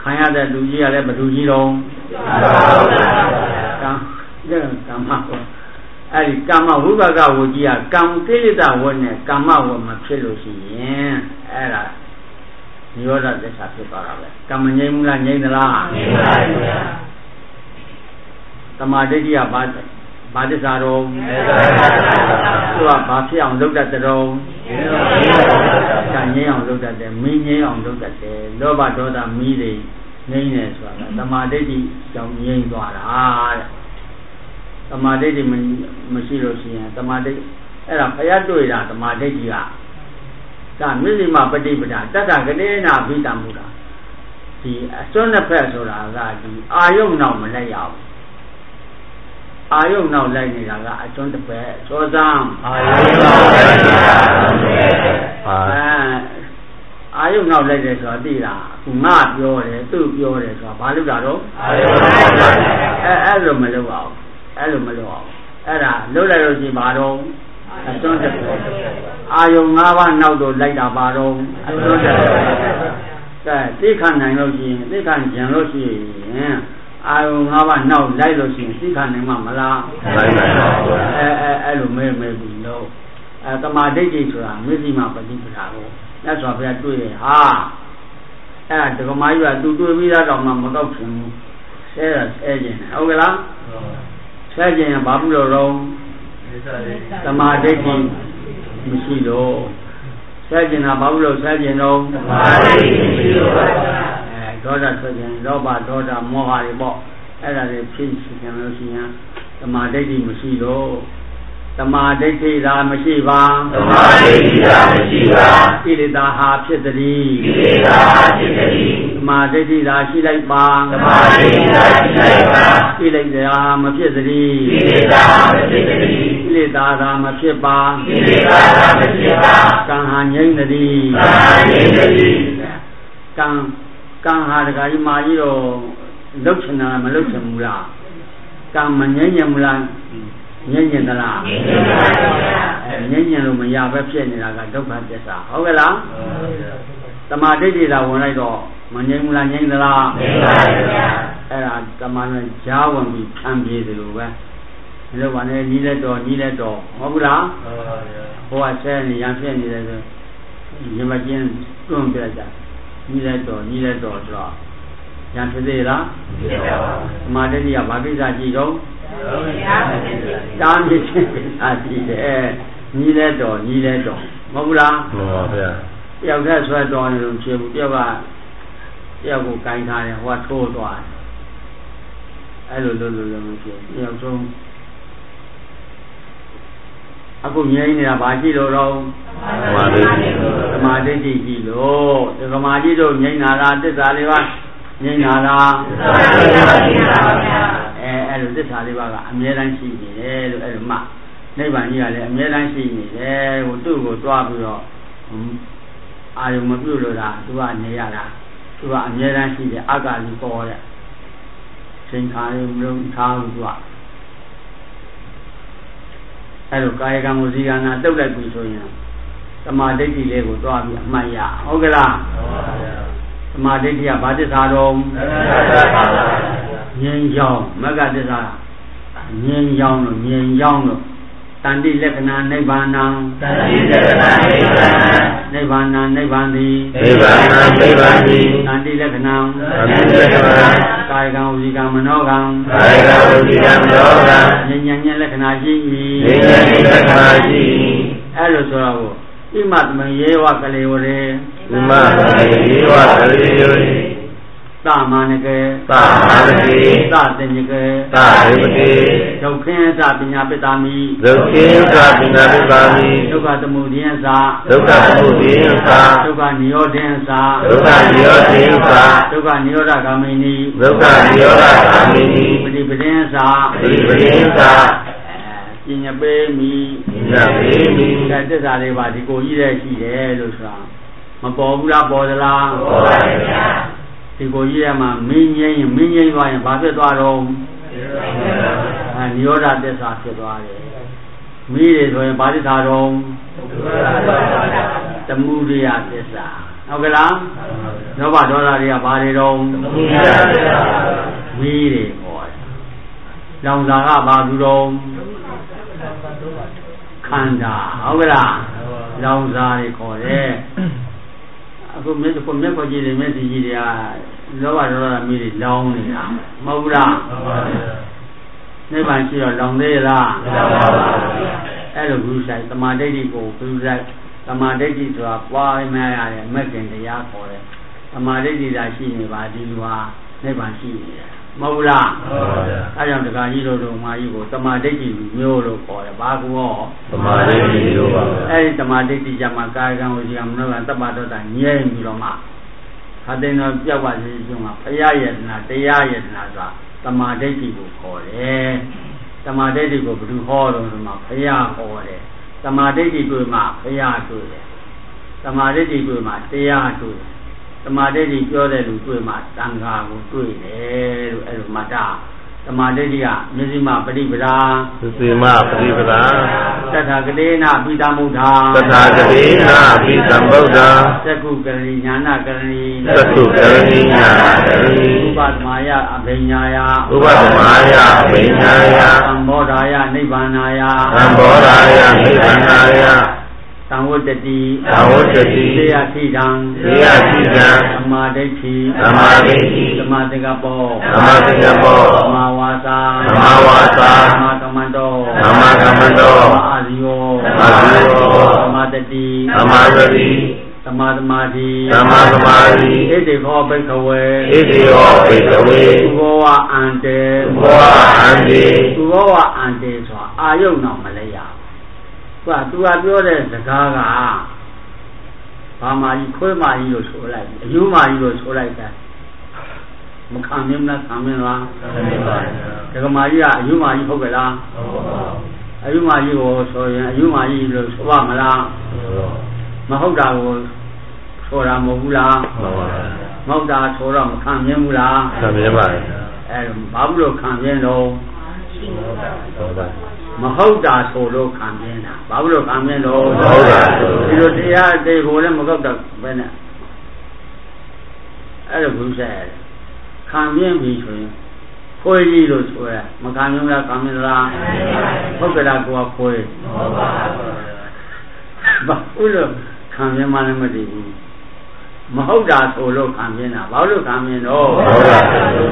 ခံရတဲ့လူကြီးကလည်းဘယ်သူကြီးတော့ကံကံမအဲ့ဒီကာမဝိပါကဝကြီးကကံကိလေသာဝနဲ့ကာမဝမဖြစ်လို့ရှိရင်အဲ့ဒါနိရောဓသစ္စာဖြစ်သွားတာပဲကံမငြိမ်းဘူးလားငြိမ်းသလားငြိမ်းပါဘူးဗျာသမာဓိဋ္ဌိကဘာဘာသစ္စာတော့သူကဘာဖြစ်အောင်လုပ်တတ်တဲ့တော့ကံငြိမ်းအောင်လုပ်တတ်တယ်မင်းငြိမ်းအောင်လုပ်တတ်တယ်လောဘဒေါသမီးတွေငြိမ်းတယ်ဆိုတာသမာဓိဋ္ဌိကြောင့်ငြိမ်းသွားတာတဲ့သမာဓိဋ္ဌိမရှိလို့ရှိရင်သမာဓိအဲ့ဒါဖယားတွေ့တာသမာဓိဋ္ဌိကဒါမြစ်စီမပฏิပဒါတတ္တကတိနာဘိတံမူတာဒီအစွန်းနှစ်ဖက်ဆိုတာကဒီအာယုံနောက်မလိုက်ရဘူးအာယုံနောက်လိုက်နေတာကအစွန်းတစ်ဖက်သောသံအာယုံနောက်လိုက်နေတာအာယုံနောက်လိုက်တယ်ဆိုတာသိလားအခုငါပြောတယ်သူ့ပြောတယ်ဆိုတာဘာလို့လာတော့အာယုံနောက်လိုက်အဲအဲ့လိုမလုပ်အောင်အဲ့လိုမလုပ်အောင်အဲ့ဒါလုပ်လိုက်လို့ရှိရင်ဘာတော့အစွန်းတစ်ဖက်အာယုံ၅ပါးနောက်တော့လိုက်တာပါတော့အစွန်းတစ်ဖက်ကဲသိခံနိုင်လို့ရှိရင်သိခံကြံလို့ရှိရင်အာယုံ၅ပါးနောက်လိုက်လို့ရှိရင်သိခံနိုင်မှာမလားနိုင်ပါဘူးအဲအဲအဲ့လိုမဲမဲပြီးလို့အဲတမာဒိဋ္ဌိဆိုတာမျက်စိမှာပฏิပဒါကိုလက်စွာဘုရားတွေ့ရဟာအဲဒကမာကြီးကသူတွေ့ပြီးတော့မှမတော့ခင်ဘူးဆဲဆဲခြင်းဟုတ်ကလားဆဲခြင်းဘာဘူးလို့တော့တမာဒိဋ္ဌိမရှိလို့ဆဲခြင်းကဘာဘူးလို့ဆဲခြင်းတော့တမာဒိဋ္ဌိမရှိလို့အဲဒေါသထွက်ခြင်းလောဘဒေါသမောဟတွေပေါ့အဲ့ဒါတွေဖြစ်ရှင်လို့ရှိရင်တမာဒိဋ္ဌိမရှိလို့တမာဒိဋ္ဌိသာမရှိပါတမာဒိဋ္ဌိသာမရှိပါကိလေသာဟာဖြစ်သည်ကိလေသာဟာဖြစ်သည်တမာဒိဋ္ဌိသာရှိလိုက်ပါတမာဒိဋ္ဌိသာရှိလိုက်ပါကိလေသာမဖြစ်သည်ကိလေသာမဖြစ်သည်ကိလေသာသာမဖြစ်ပါကိလေသာသာမဖြစ်ပါကံဟာငြိမ့်သည်ကံဟာငြိမ့်သည်ကံကံဟာတခါကြီးမာကြီးတော့လှုပ်ချင်တာမလှုပ်ချင်ဘူးလားကံမငြိမ့်ညံဘူးလားငြိမ့်ညံသလားငြိမ့်ညံပါဗျာအဲငြိမ့်ညံလို့မရပဲဖြစ်နေတာကဒုက္ခသစ္စာဟုတ်ကဲ့လားတမာဒိဋ္ဌိသာဝင်လိုက်တော့မငြိမ့်ဘူးလားငြိမ့်သလားငြိမ့်ပါဗျာအဲ့ဒါတမာနဲ့ကြားဝင်ပြီးခံပြေတယ်လို့ပဲဒီလိုပါနဲ့ညီလက်တော်ညီလက်တော်ဟုတ်ဘူးလားဟုတ်ပါဗျာဟိုကဆဲနေရံဖြစ်နေတယ်ဆိုညီမချင်းတွန်းပြကြညီလက်တော်ညီလက်တော်ဆိုတော့ရံဖြစ်သေးလားဖြစ်ပါဘူးတမာဒိဋ္ဌိကဘာကိစ္စကြည့်တော့တားမြစ်ခြင်းအာရှိတယ်ညီလဲတော်ညီလဲတော်မဟုတ်ဘူးလားမှန်ပါဗျာတယောက်တည်းဆွဲတော်နေလို့ဖြစ်ဘူးတယောက်ကတယောက်ကိုကိုင်းထားတယ်ဟိုကထိုးသွားတယ်အဲ့လိုလိုလိုလိုမဖြစ်တယောက်ဆုံးအခုငြိမ်းနေတာဘာရှိလို့တော့သမာဓိသမာဓိရှိလို့ဒီသမာဓိတို့ငြိမ်းတာလားသစ္စာလေးပါငြိမ်းတာလားသစ္စာလေးပါငြိမ်းတာပါဗျာအဲအဲ့လိုသစ္စာလေးပါကအမြဲတမ်းရှိနေတယ်လို့အဲ့လိုမှနိဗ္ဗာန်ကြီးကလည်းအမြဲတမ်းရှိနေတယ်ဟိုသူ့ကိုတွားပြီးတော့အာယုံမပြုတ်လို့လားသူကနေရတာသူကအမြဲတမ်းရှိတယ်အက္ခလီပေါ်တဲ့ချိန်ခါလေးမလုံးထားဘူးသူကအဲ့လိုကာယကံဝစီကံနာတုတ်လိုက်ပြီဆိုရင်သမာဓိဋ္ဌိလေးကိုတွားပြီးအမှတ်ရဟုတ်ကဲ့လားဟုတ်ပါဗျာသမာဓိဋ္ဌိကဘာသစ္စာတော့ငြိမ်းချောင်းမဂ္ဂသစ္စာငြိမ်းချောင်းလို့ငြိမ်းချောင်းလို့တန်တိလက္ခဏာနိဗ္ဗာန်တန်တိလက္ခဏာနိဗ္ဗာန်နိဗ္ဗာန်နိဗ္ဗာန်သည်နိဗ္ဗာန်နိဗ္ဗာန်သည်တန်တိလက္ခဏာတန်တိလက္ခဏာကာယကံဝစီကံမနောကံကာယကံဝစီကံမနောကံဉာဏ်ဉာဏ်လက္ခဏာရှိ၏ဉာဏ်ဉာဏ်လက္ခဏာရှိ၏အဲ့လိုဆိုတော့ဣမတမယေဝကလေဝရေဣမတမယေဝကလေဝရေသာမဏကေသာမဏကေသာတင်ညကေသာရိပတိဒုက္ခေသပညာပိတာမိဒုက္ခေသပညာပိတာမိဒုက္ခသမုဒိယသာဒုက္ခသမုဒိယသာဒုက္ခနိရောဓေသာဒုက္ခနိရောဓေသာဒုက္ခနိရောဓဂ ामि နိဒုက္ခနိရောဓ ामि နိပฏิပဒင်းသာပฏิပဒင်းသာပညာပေးမိပညာပေးမိတဲ့သစ္စာလေးပါဒီကိုကြီးတဲ့ရှိတယ်လို့ဆိုတာမပေါ်ဘူးလားပေါ်သလားပေါ်ပါရဲ့ဗျာဒီကိုကြီးရမှာမင်းငိမ့်ရင်မင်းငိမ့်သွားရင်ဘာဖြစ်သွားတော့အဲနိရောဓသစ္စာဖြစ်သွားတယ်မိတွေဆိုရင်ဘာသစ္စာတော့သမုဒယသစ္စာဟုတ်ကလားလောဘဒေါသတွေကဘာတွေတော့မီးတွေဟောတယ်လောင်စာကဘာသူတော့ခန္ဓာဟုတ်ကလားလောင်စာတွေခေါ်တယ်အခုမြတ်ကိုမြတ်ကိုကြည့်တယ်မျက်စိကြီးတွေကလောဘဒေါသမီးတွေလောင်နေတာမဟုတ်ဘူးလားနိဗ္ဗာန်ရှိတော့လောင်သေးလားမလောင်ပါဘူးအဲ့လိုဘူးဆိုင်သမာဓိဋ္ဌိကိုဘူးဆိုင်သမာဓိဋ္ဌိဆိုတာပွားမှရတဲ့မဂ္ဂင်တရားခေါ်တယ်သမာဓိဋ္ဌိသာရှိနေပါဒီလိုဟာနိဗ္ဗာန်ရှိနေတယ်မဟုတ်လားမှန်ပါဗျာအဲကြောင့်တရားကြီးတို့တို့မာကြီးကိုသမာဓိဋ္ဌိမျိုးလို့ခေါ်တယ်ဘာကောသမာဓိဋ္ဌိမျိုးပါဗျာအဲဒီသမာဓိဋ္ဌိကြမှာကာယကံဝစီကံမနောကံတပ္ပတောတာငြိမ့်ပြီးတော့မှခတ်တဲ့တော့ပြောက်ပါစေရှင်မှာဘုရားယတနာတရားယတနာဆိုတာသမာဓိဋ္ဌိကိုခေါ်တယ်သမာဓိဋ္ဌိကိုဘယ်သူဟောတော့ဆိုမှဘုရားဟောတယ်သမာဓိဋ္ဌိတွေ့မှဘုရားတွေ့တယ်သမာဓိဋ္ဌိတွေ့မှတရားတွေ့တယ်သမာဓိဋ္ဌိပြောတဲ့လူတွေ့မှသံဃာကိုတွေ့တယ်လို့အဲ့လိုမှတ်တာသမာဓိဋ္ဌိကမျက်စိမှပရိပဒါသတိမှပရိပဒါသတ္ထကတိနာပိသမုဒ္ဓါသတ္ထကတိနာပိသမုဒ္ဓါသက္ခုကရဏီညာနာကရဏီသက္ခုကရဏီညာနာကရဏီဥပဒမာယအဘိညာယဥပဒမာယအဘိညာယသံဘောဓာယနိဗ္ဗာနာယသံဘောဓာယနိဗ္ဗာနာယသံဝတ္တိသံဝတ္တိသေယခိတံသေယခိတံသမာဓိဋ္ဌိသမာဓိဋ္ဌိသမာသင်္ကပ္ပောသမာသင်္ကပ္ပောသမာဝါစာသမာဝါစာသမာကမ္မန္တောသမာကမ္မန္တောသမာအာဇီဝသမာအာဇီဝသမာတတိသမာတတိသမာသမာဓိသမာသမာဓိဣတိခောဘိက္ခဝေဣတိခောဘိက္ခဝေသုဘောဝအန္တေသုဘောဝအန္တေသုဘောဝအန္တေဆိုတာအာယုံတော့မလဲရသူကသူကပြောတဲ့စကားကဘာမာကြီးခွေးမာကြီးလို့ဆိုလိုက်အယူမာကြီးလို့ဆိုလိုက်တယ်မခံမြင်လားခံမြင်လားခံမြင်ပါဘူးဒကမာကြီးကအယူမာကြီးဟုတ်ကလားဟုတ်ပါဘူးအယူမာကြီးကိုဆိုရင်အယူမာကြီးလို့ဆိုပါမလားမဟုတ်တာကိုဆိုတာမဟုတ်ဘူးလားမှန်ပါဘူးမဟုတ်တာဆိုတော့မခံမြင်ဘူးလားခံမြင်ပါတယ်အဲဘာဘူးလို့ခံမြင်တော့ဟုတ်ပါမဟုတ်တာဆိုလို့ခံမြင်တာဘာလို့ခံမြင်တော့မဟုတ်တာဒီလိုတရားအသေးကိုလည်းမဟုတ်တော့ဘယ်နဲ့အဲ့လိုဘူးဆက်ခံမြင်ပြီဆိုရင်ခွေးကြီးလို့ဆိုရမခံမြင်လားခံမြင်လားဟုတ်ကဲ့လားကိုကခွေးဟုတ်ပါဘူးဘာလို့ခံမြင်မှလည်းမသိဘူးမဟုတ်တာဆိုလို့ခံမြင်တာဘာလို့ခံမြင်တော့ဟုတ်ပါဘူး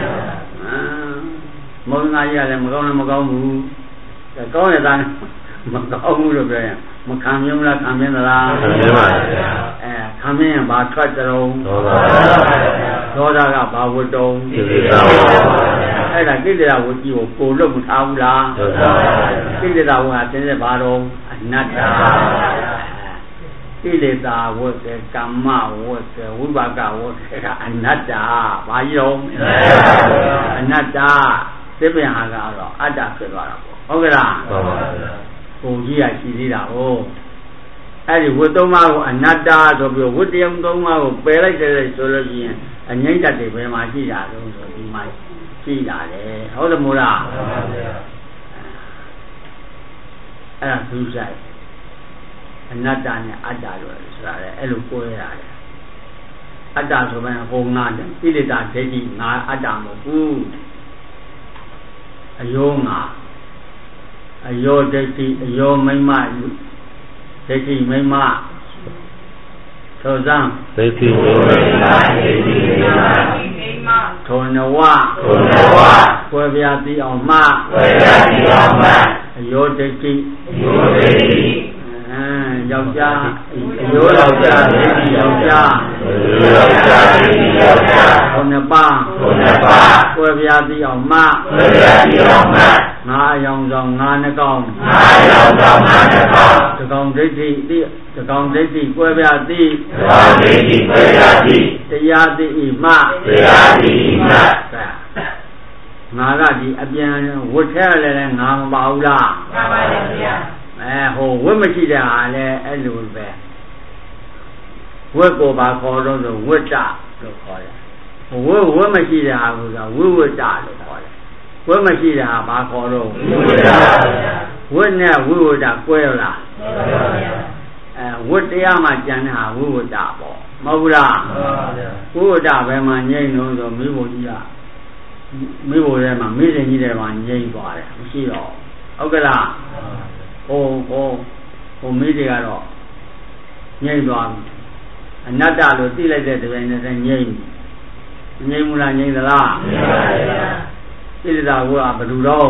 မုန်းငါကြီးကလည်းမကောင်းလည်းမကောင်းဘူးကောင်းတဲ့သားမကောင်းဘူးလို့ပြောရင်မခံမြင်လားခံမြင်သလားခံမြင်ပါဗျာအဲခံမြင်ရင်ဘာထွက်ကြုံဒေါသဒေါသကဘာဝတ္တုံကိလေသာဝတ္တုအဲ့ဒါကိလေသာဝတ္တိကိုကိုလွတ်မထားဘူးလားဒေါသကိလေသာဝတ္တုကသင်တဲ့ဘာတော့အနတ္တကိလေသာဝတ္တကမ္မဝတ္တဝိပါကဝတ္တကအနတ္တဘာကြီးတော့အနတ္တသိပင်ဟာကတော့အတ္တဖြစ်သွားတာပေါ့ဟုတ်ကဲ့လားမှန်ပါဗျာပုံကြီးရရှိသေးတာဟုတ်အဲ့ဒီဝတ္တမကိုအနတ္တဆိုပြီးဝတ္တယုံသုံးပါးကိုပယ်လိုက်တယ်ဆိုလို့ရှိရင်အငြိမ့်တတ်တယ်ဘယ်မှာရှိတာလို့ဆိုဒီမှာရှိတာလေဟုတ်တယ်မို့လားမှန်ပါဗျာအဲ့ဒါသူဆိုင်အနတ္တနဲ့အတ္တလို့ဆိုတာလေအဲ့လိုကိုးရတယ်အတ္တဆိုရင်ဟောငါတယ်ကိလေသာဒိဋ္ဌိငါအတ္တမဟုတ်ဘူးအယောငါအယောဒိဋ္ဌိအယောမိမ့်မဒိဋ္ဌိမိမ့်မသောဇံဒိဋ္ဌိမိမ့်မဒိဋ္ဌိမိမ့်မသောနဝသောနဝကွယ်ပြားသိအောင်မှကွယ်ပြားသိအောင်မှအယောဒိဋ္ဌိအယောဒိဋ္ဌိယောက်ျားအယောယောက်ျားဒိဋ္ဌိယောက်ျားအယောယောက်ျားဒိဋ္ဌိယောက်ျားဘုံနှစ်ပါးဘုံနှစ်ပါးကွယ်ပြားသိအောင်မှကွယ်ပြားသိအောင်မှငါအယောင်ဆောင်ငါနှကောင်ငါအယောင်ဆောင်ငါနှကောင်တကောင်ဒိဋ္ဌိတိတကောင်ဒိဋ္ဌိကွယ်ပြားသိတကောင်ဒိဋ္ဌိကွယ်ပြားသိတရားသိဤမှတရားသိဤမှငါကဒီအပြန်ဝတ်ထဲလည်းငါမပါဘူးလားမှန်ပါပါဗျာအဲဟိုဝတ်မရှိတဲ့ဟာလည်းအဲ့လိုပဲဝတ်ကိုပါခေါ်တော့ဆိုဝတ်တလို့ခေါ်တယ်ဝတ်ဝတ်မရှိတဲ့ဟာကဝိဝတ်တလို့ခေါ်တယ်ဝတ်မရှိတဲ့ဟာဘာခေါ်တော့ဝိဝတ်တဝတ်နဲ့ဝိဝတ်တကွဲလားမှန်ပါဗျာအဲဝတ်တရားမှကျန်တဲ့ဟာဝိဝတ်တပေါ့မဟုတ်လားဘုရားဘယ်မှာငြိမ့်လို့ဆိုမိဖို့ကြီးကမိဖို့ထဲမှာမိစဉ်ကြီးထဲမှာငြိမ့်သွားတယ်မရှိတော့ဟုတ်ကလားဟိုဟိုဟိုမိတွေကတော့ငြိမ့်သွားပြီအနတ္တလို့သိလိုက်တဲ့တပည့်နဲ့ငြိမ့်ငြိမ့်မလားငြိမ့်သလားငြိမ့်ပါဗျာကိလေသာကဘယ်လိုတော့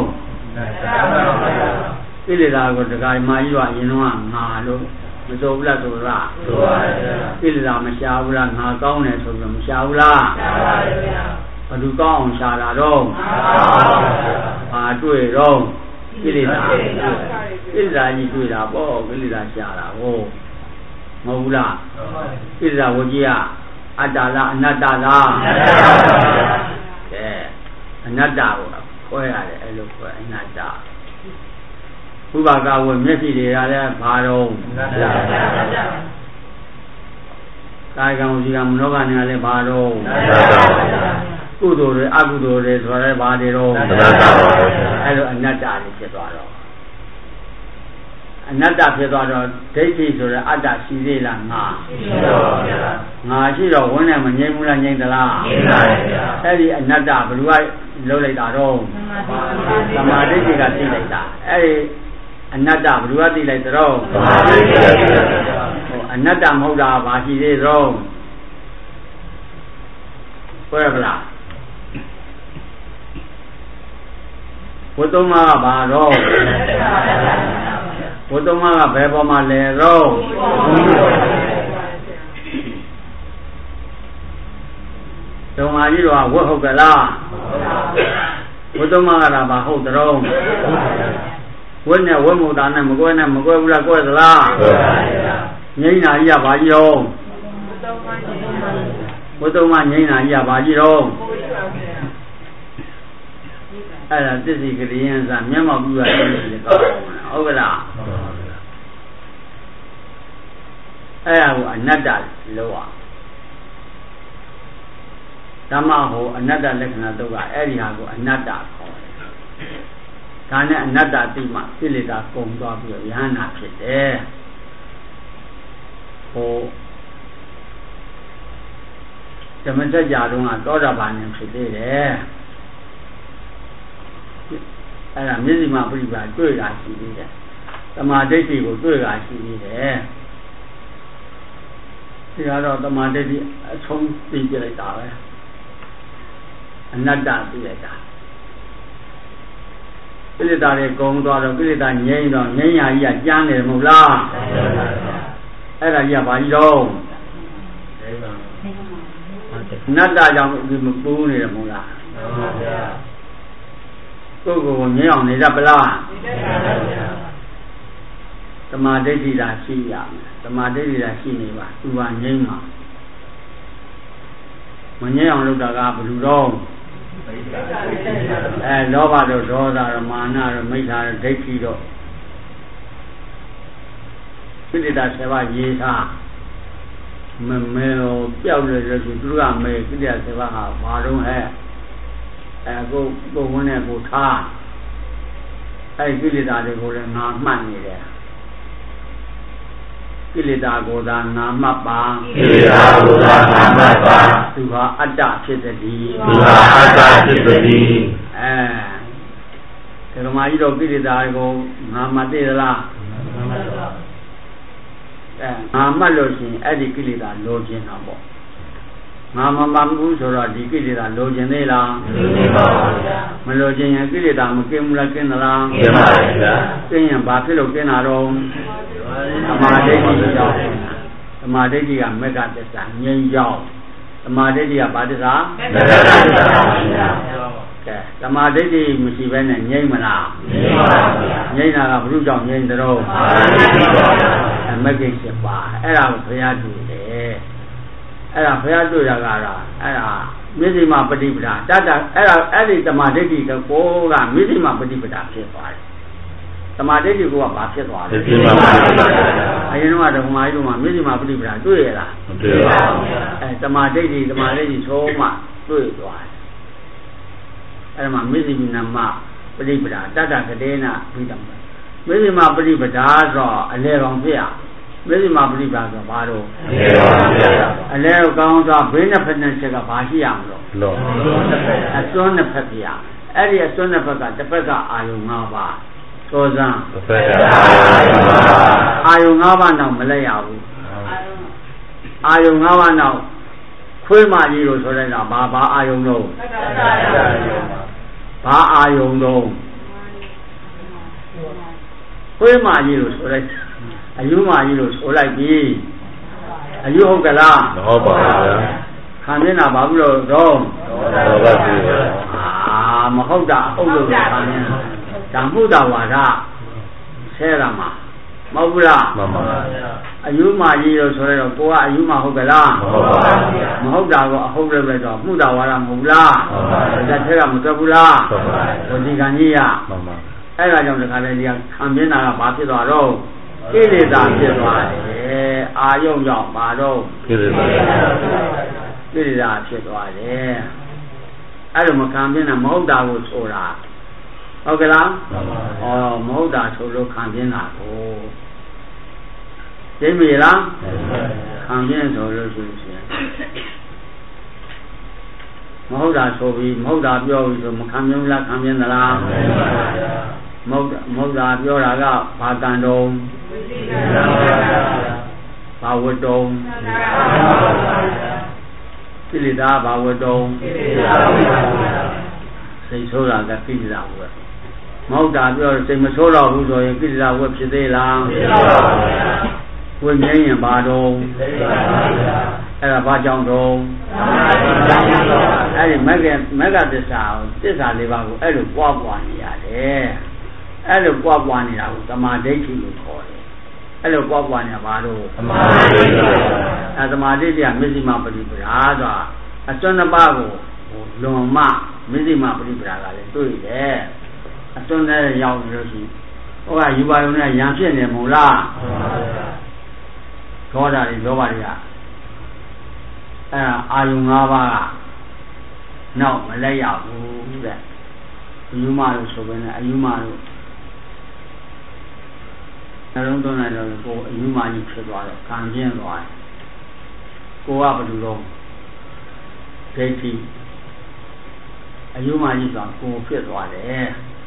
ကိလေသာကိုတခါမှကြီးတော့အရင်တော့ငါလို့မဆိုဘူးလားဆိုလားဆိုပါဗျာကိလေသာမရှားဘူးလားငါကောင်းတယ်ဆိုပြီးမရှားဘူးလားရှားပါဗျာဘယ်သူကောင်းအောင်ရှားတာတော့ဘာတွေ့တော့ကိလေသာကိလေသာကြီးတွေ့တာပေါ့ကိလေသာရှားတာဟုတ်မဟုတ်ဘူးလားကိလေသာဝကြီးကအတ္တလားအနတ္တလားအနတ္တပါဗျာကဲအနတ္တကိုခွဲရတယ်အဲ့လိုခွဲအနတ္တဥပါကဝမျက်စိတွေကလည်းဘာတော့အနတ္တပါဗျာကာယကံဝစီကံမနောကံတွေကလည်းဘာတော့အနတ္တပါဗျာကုသိုလ်တွေအကုသိုလ်တွေဆိုရဲဘာတွေတော့အနတ္တပါဗျာအဲ့လိုအနတ္တတွေဖြစ်သွားတော့အနတ္တဖြစ်သွားတော့ဒိဋ္ဌိဆိုတဲ့အတ္တရှိသေးလားငါရှိပါဗျာငါရှိတော့ဝန်းနဲ့မငြိမ်းဘူးလားငြိမ်းသလားငြိမ်းပါဗျာအဲ့ဒီအနတ္တဘယ်လိုကလုံးလိုက်တာတော့သမာဓိကသိလိုက်တာအဲ့ဒီအနတ္တဘယ်လိုကသိလိုက်တော့သမာဓိကသိလိုက်တာဟိုအနတ္တမဟုတ်တာဘာရှိသေးတော့ဟုတ်ရမလားဘုသုံးပါးကဘာတော့ဘုသုံးပါးကဘယ်ပေါ်မှာလဲတော့တုံမာကြီးတော့ဝတ်ဟုတ်ကလားဘုသုံးပါးကဘာဟုတ်တော့ဝတ်နဲ့ဝတ်မဟုတ်တာနဲ့မကွဲနဲ့မကွဲဘူးလားကွဲသလားငိမ့်နာကြီးကဘာကြီးတော့ဘုသုံးပါးငိမ့်နာကြီးကဘာကြီးတော့အဲ့ဒါသစ္စိကရိယံစမျက်မှောက်ပြုရတယ်လေကောင်းဟုတ်ကလားအဲ့ဒါကိုအနတ္တလို့ရဓမ္မဟောအနတ္တလက္ခဏာတော့ကအဲ့ဒီဟာကိုအနတ္တခေါ်တယ်ဒါနဲ့အနတ္တသိမှကိလေသာကုန်သွားပြီးတော့ယဟနာဖြစ်တယ်ဟိုဓမ္မစကြာတုန်းကသောတာပန်နဲ့ဖြစ်သေးတယ်အဲ့ဒါမျက်စိမှပြိပါတွေ့တာရှိသေးတယ်သမာဓိဋ္ဌိကိုတွေ့တာရှိသေးတယ်ဒီကတော့သမာဓိဋ္ဌိအဆုံးသိပြလိုက်တာပဲအနတ္တသိလိုက်တာကိလေသာတွေကုန်သွားတော့ကိလေသာငြိမ်းတော့ငြိမ်းရာကြီးကကျမ်းတယ်မဟုတ်လားအဲ့ဒါကြီးကဘာကြီးတော့အနတ္တကြောင့်ဒီမပူးနေတယ်မဟုတ်လားကိုယ်ကိုငြိမ်းအောင်နေတတ်ပလားသမာဓိဋ္ဌိသာရှိရမယ်သမာဓိဋ္ဌိသာရှိနေပါသူကငြိမ်းမှာမငြိမ်းအောင်လုပ်တာကဘယ်လိုတော့အဲလောဘတို့ဒေါသတို့မာနတို့မိစ္ဆာတို့ဒိဋ္ဌိတို့ကိလေသာဆေပါရေးထားမမဲတော့ပျောက်เลยဆိုသူတို့ကမဲကိလေသာဆေပါဟာဘာတော့ဟဲ့အဲကိုကိုဝန်းနဲ့ကိုထားအဲကိလေသာတွေကိုလည်းငါမှတ်နေတယ်ကိလေသာကိုသာငါမှတ်ပါကိလေသာကိုသာငါမှတ်ပါသူဟာအတ္တဖြစ်သည်သူဟာအတ္တဖြစ်သည်အဲဓမ္မကြီးတော့ကိလေသာကိုငါမှတ်သေးသလားအဲငါမှတ်လို့ရှိရင်အဲ့ဒီကိလေသာလိုချင်တာပေါ့ငါမမှန်ဘူးဆိုတော့ဒီကိလေသာလိုချင်သေးလားမလိုချင်ပါဘူးဗျာမလိုချင်ရင်ကိလေသာမကင်းဘူးလားကင်းသလားကင်းပါဗျာကင်းရင်ဘာဖြစ်လို့ကင်းတာတော့သမာဓိရှိကြောင်းသမာဓိကမေတ္တာသစ္စာငြိမ်းကြောင်းသမာဓိကဘာသစ္စာမေတ္တာသစ္စာပါဗျာကဲသမာဓိမရှိဘဲနဲ့ငြိမ်းမလားငြိမ်းပါဗျာငြိမ်းတာကဘုရုကြောင့်ငြိမ်းတဲ့တော့သမာဓိပါဗျာအမဂ္ဂင်၈ပါးအဲ့ဒါကိုဘုရားတူတယ်အဲ့ဒါဘုရားတွေ့တာကတော့အဲ့ဒါမျက်စိမှပฏิပဒါတတအဲ့ဒါအဲ့ဒီသမာဓိကကိုကမျက်စိမှပฏิပဒါဖြစ်သွားတယ်သမာဓိကကဘာဖြစ်သွားလဲဖြစ်ပါပါအရင်တော့ဓမ္မကြီးတို့မှာမျက်စိမှပฏิပဒါတွေ့ရလားမတွေ့ပါဘူးအဲသမာဓိကသမာဓိကသုံးမှတွေ့သွားတယ်အဲ့ဒါမှမျက်စိနာမပฏิပဒါတတကတေနဘိဓမ္မာမျက်စိမှပฏิပဒါဆိုအလေကောင်ဖြစ်ရ Maybe my belief as a bottle. A little gown to bring a pregnant sugar, Bashiano. A son of Pepia. Area son of Pega, the Pega Ayunava. Sozan. Ayunava now, Malaya. Ayunava now. Quima Yiro Solena, Baba Ayuno. Ba Ayuno. Quima Yiro Solena. Are you my heroes or like me? Are you Hogala? No, Kamina Babulo, Rome. Ah, Mahoda, Odo, Tambuda Wada, Serama, Mabula. Are you my heroes or Poa? Are you my Hogala? Mahoda, Hoga, Muda Wara Mula, Zatera Mutabula, Odigania, Ella Jam the Canadian, Kamina Batidaro. ကိလေသာဖြစ်သွားတယ်အာယုံကြောင့်ပါတော့ကိလေသာကိလေသာဖြစ်သွားတယ်အဲ့လိုမခံပြင်းတာမဟုတ်တာကိုဆိုတာဟုတ်ကလားဩမဟုတ်တာဆိုလို့ခံပြင်းတာကိုသိပြီလားခံပြင်းဆိုလို့ရှိရင်မဟုတ်တာဆိုပြီးမဟုတ်တာပြောပြီးဆိုမခံပြင်းလားခံပြင်းသလားမဟုတ်မဟုတ်တာပြောတာကဘာကံတုံးဘာဝတ္တုံးကိလေသာဘာဝတ္တုံးစိတ်ဆိုးတာကကိလေသာဝတ်မဟုတ်တာပြောစိတ်မဆိုးတော့ဘူးဆိုရင်ကိလေသာဝတ်ဖြစ်သေးလားဖြစ်ပါဘူးဝိညာဉ်ရင်ဘာတုံးအဲ့ဒါဘာကြောင့်တုံးအဲ့ဒီမဂ္ဂမဂ္ဂသစ္စာသစ္စာလေးပါးကိုအဲ့လိုပွားပွားနေရတယ်အဲ့လိုပွားပွားနေတာကိုသမာဓိဋ္ဌိလို့ခေါ်တယ်အဲ့လိုပွားပွားနေတာဘာလို့သမာဓိဋ္ဌိအဲသမာဓိဋ္ဌိကမစ္စည်းမပရိပဒါဆိုတာအစွမ်းတစ်ပါးကိုလွန်မှမစ္စည်းမပရိပဒါကလည်းတွေ့တယ်အစွမ်းနဲ့ရောက်နေလို့ရှိဟိုကယူပါယုံနဲ့ရံဖြစ်နေမို့လားဒေါသတွေလောဘတွေကအဲအာယုံ၅ပါးကနောက်မလဲရဘူးတဲ့အယူမလို့ဆိုပဲနဲ့အယူမလို့နှလုံးသွင်းလိုက်တော့ကိုအယူမကြီးဖြစ်သွားတော့ခံပြင်းသွားတယ်ကိုကဘယ်လိုလုပ်ဒိဋ္ဌိအယူမကြီးဆိုတာကိုဖြစ်သွားတယ်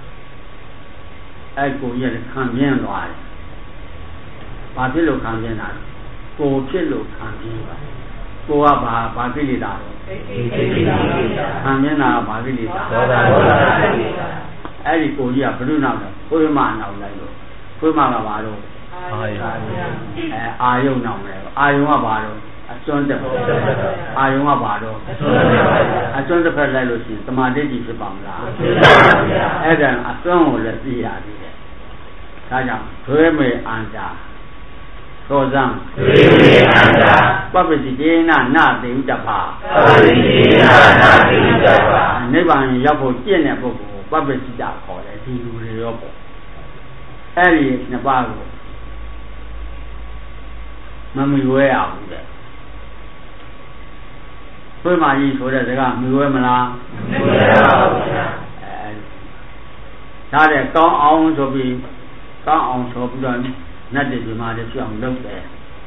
အဲ့ကိုကြီးကခံပြင်းသွားတယ်ဘာဖြစ်လို့ခံပြင်းတာကိုဖြစ်လို့ခံပြင်းသွားကိုကဘာဘာကိလေသာလဲခံပြင်းတာဘာကိလေသာဒေါသအဲ့ဒီကိုကြီးကဘယ်လိုနောက်လဲကိုယ်မနောက်လိုက်လို့ကိုယ်မကဘာလို့အာယုအဲအာယုနောက်မယ်အာယုကဘာလို့အစွန်းတစ်ဖက်အာယုကဘာလို့အစွန်းတစ်ဖက်လိုက်လို့ရှိရင်သမာဓိကြီးဖြစ်ပါမလားဖြစ်ပါဘူးဗျာအဲ့ဒါအစွန်းကိုလည်းသိရသေးတယ်ဒါကြောင့်ဒွေမေအန္တာသောဇံဒွေမေအန္တာပပ္ပတိဒေနနာတိဥတ္တဖာပပ္ပတိဒေနနာတိဥတ္တဖာနိဗ္ဗာန်ရောက်ဖို့ကျင့်တဲ့ပုဂ္ဂိုလ်ပပ္ပတိတာခေါ်တယ်ဒီလူတွေရောပေါ့အဲ့ဒီနှစ်ပါးကိုမမီဝဲရဘူးတဲ့ဆွေးမကြီးဆိုတဲ့စကားမီဝဲမလားမီဝဲပါဘူးဗျာအဲဒါတဲ့ကောင်းအောင်ဆိုပြီးကောင်းအောင်ဆိုပြီးတော့နတ်တွေဒီမှာလည်းပြောင်းလုပ်တယ်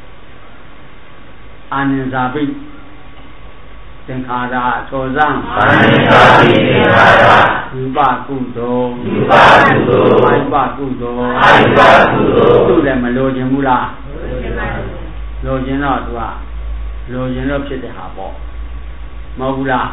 အာနိဇာပိသင်္ခါရသောဇံအာနိဇာပိသင်္ခါရယူပကုသိုလ်ယူပကုသိုလ်အာယုပကုသိုလ်အာယုပကုသိုလ်သူလည်းမလိုချင်ဘူးလားလိုချင်တော့သူကလိုချင်တော့ဖြစ်တဲ့ဟာပေါ့မဟုတ်ဘူးလား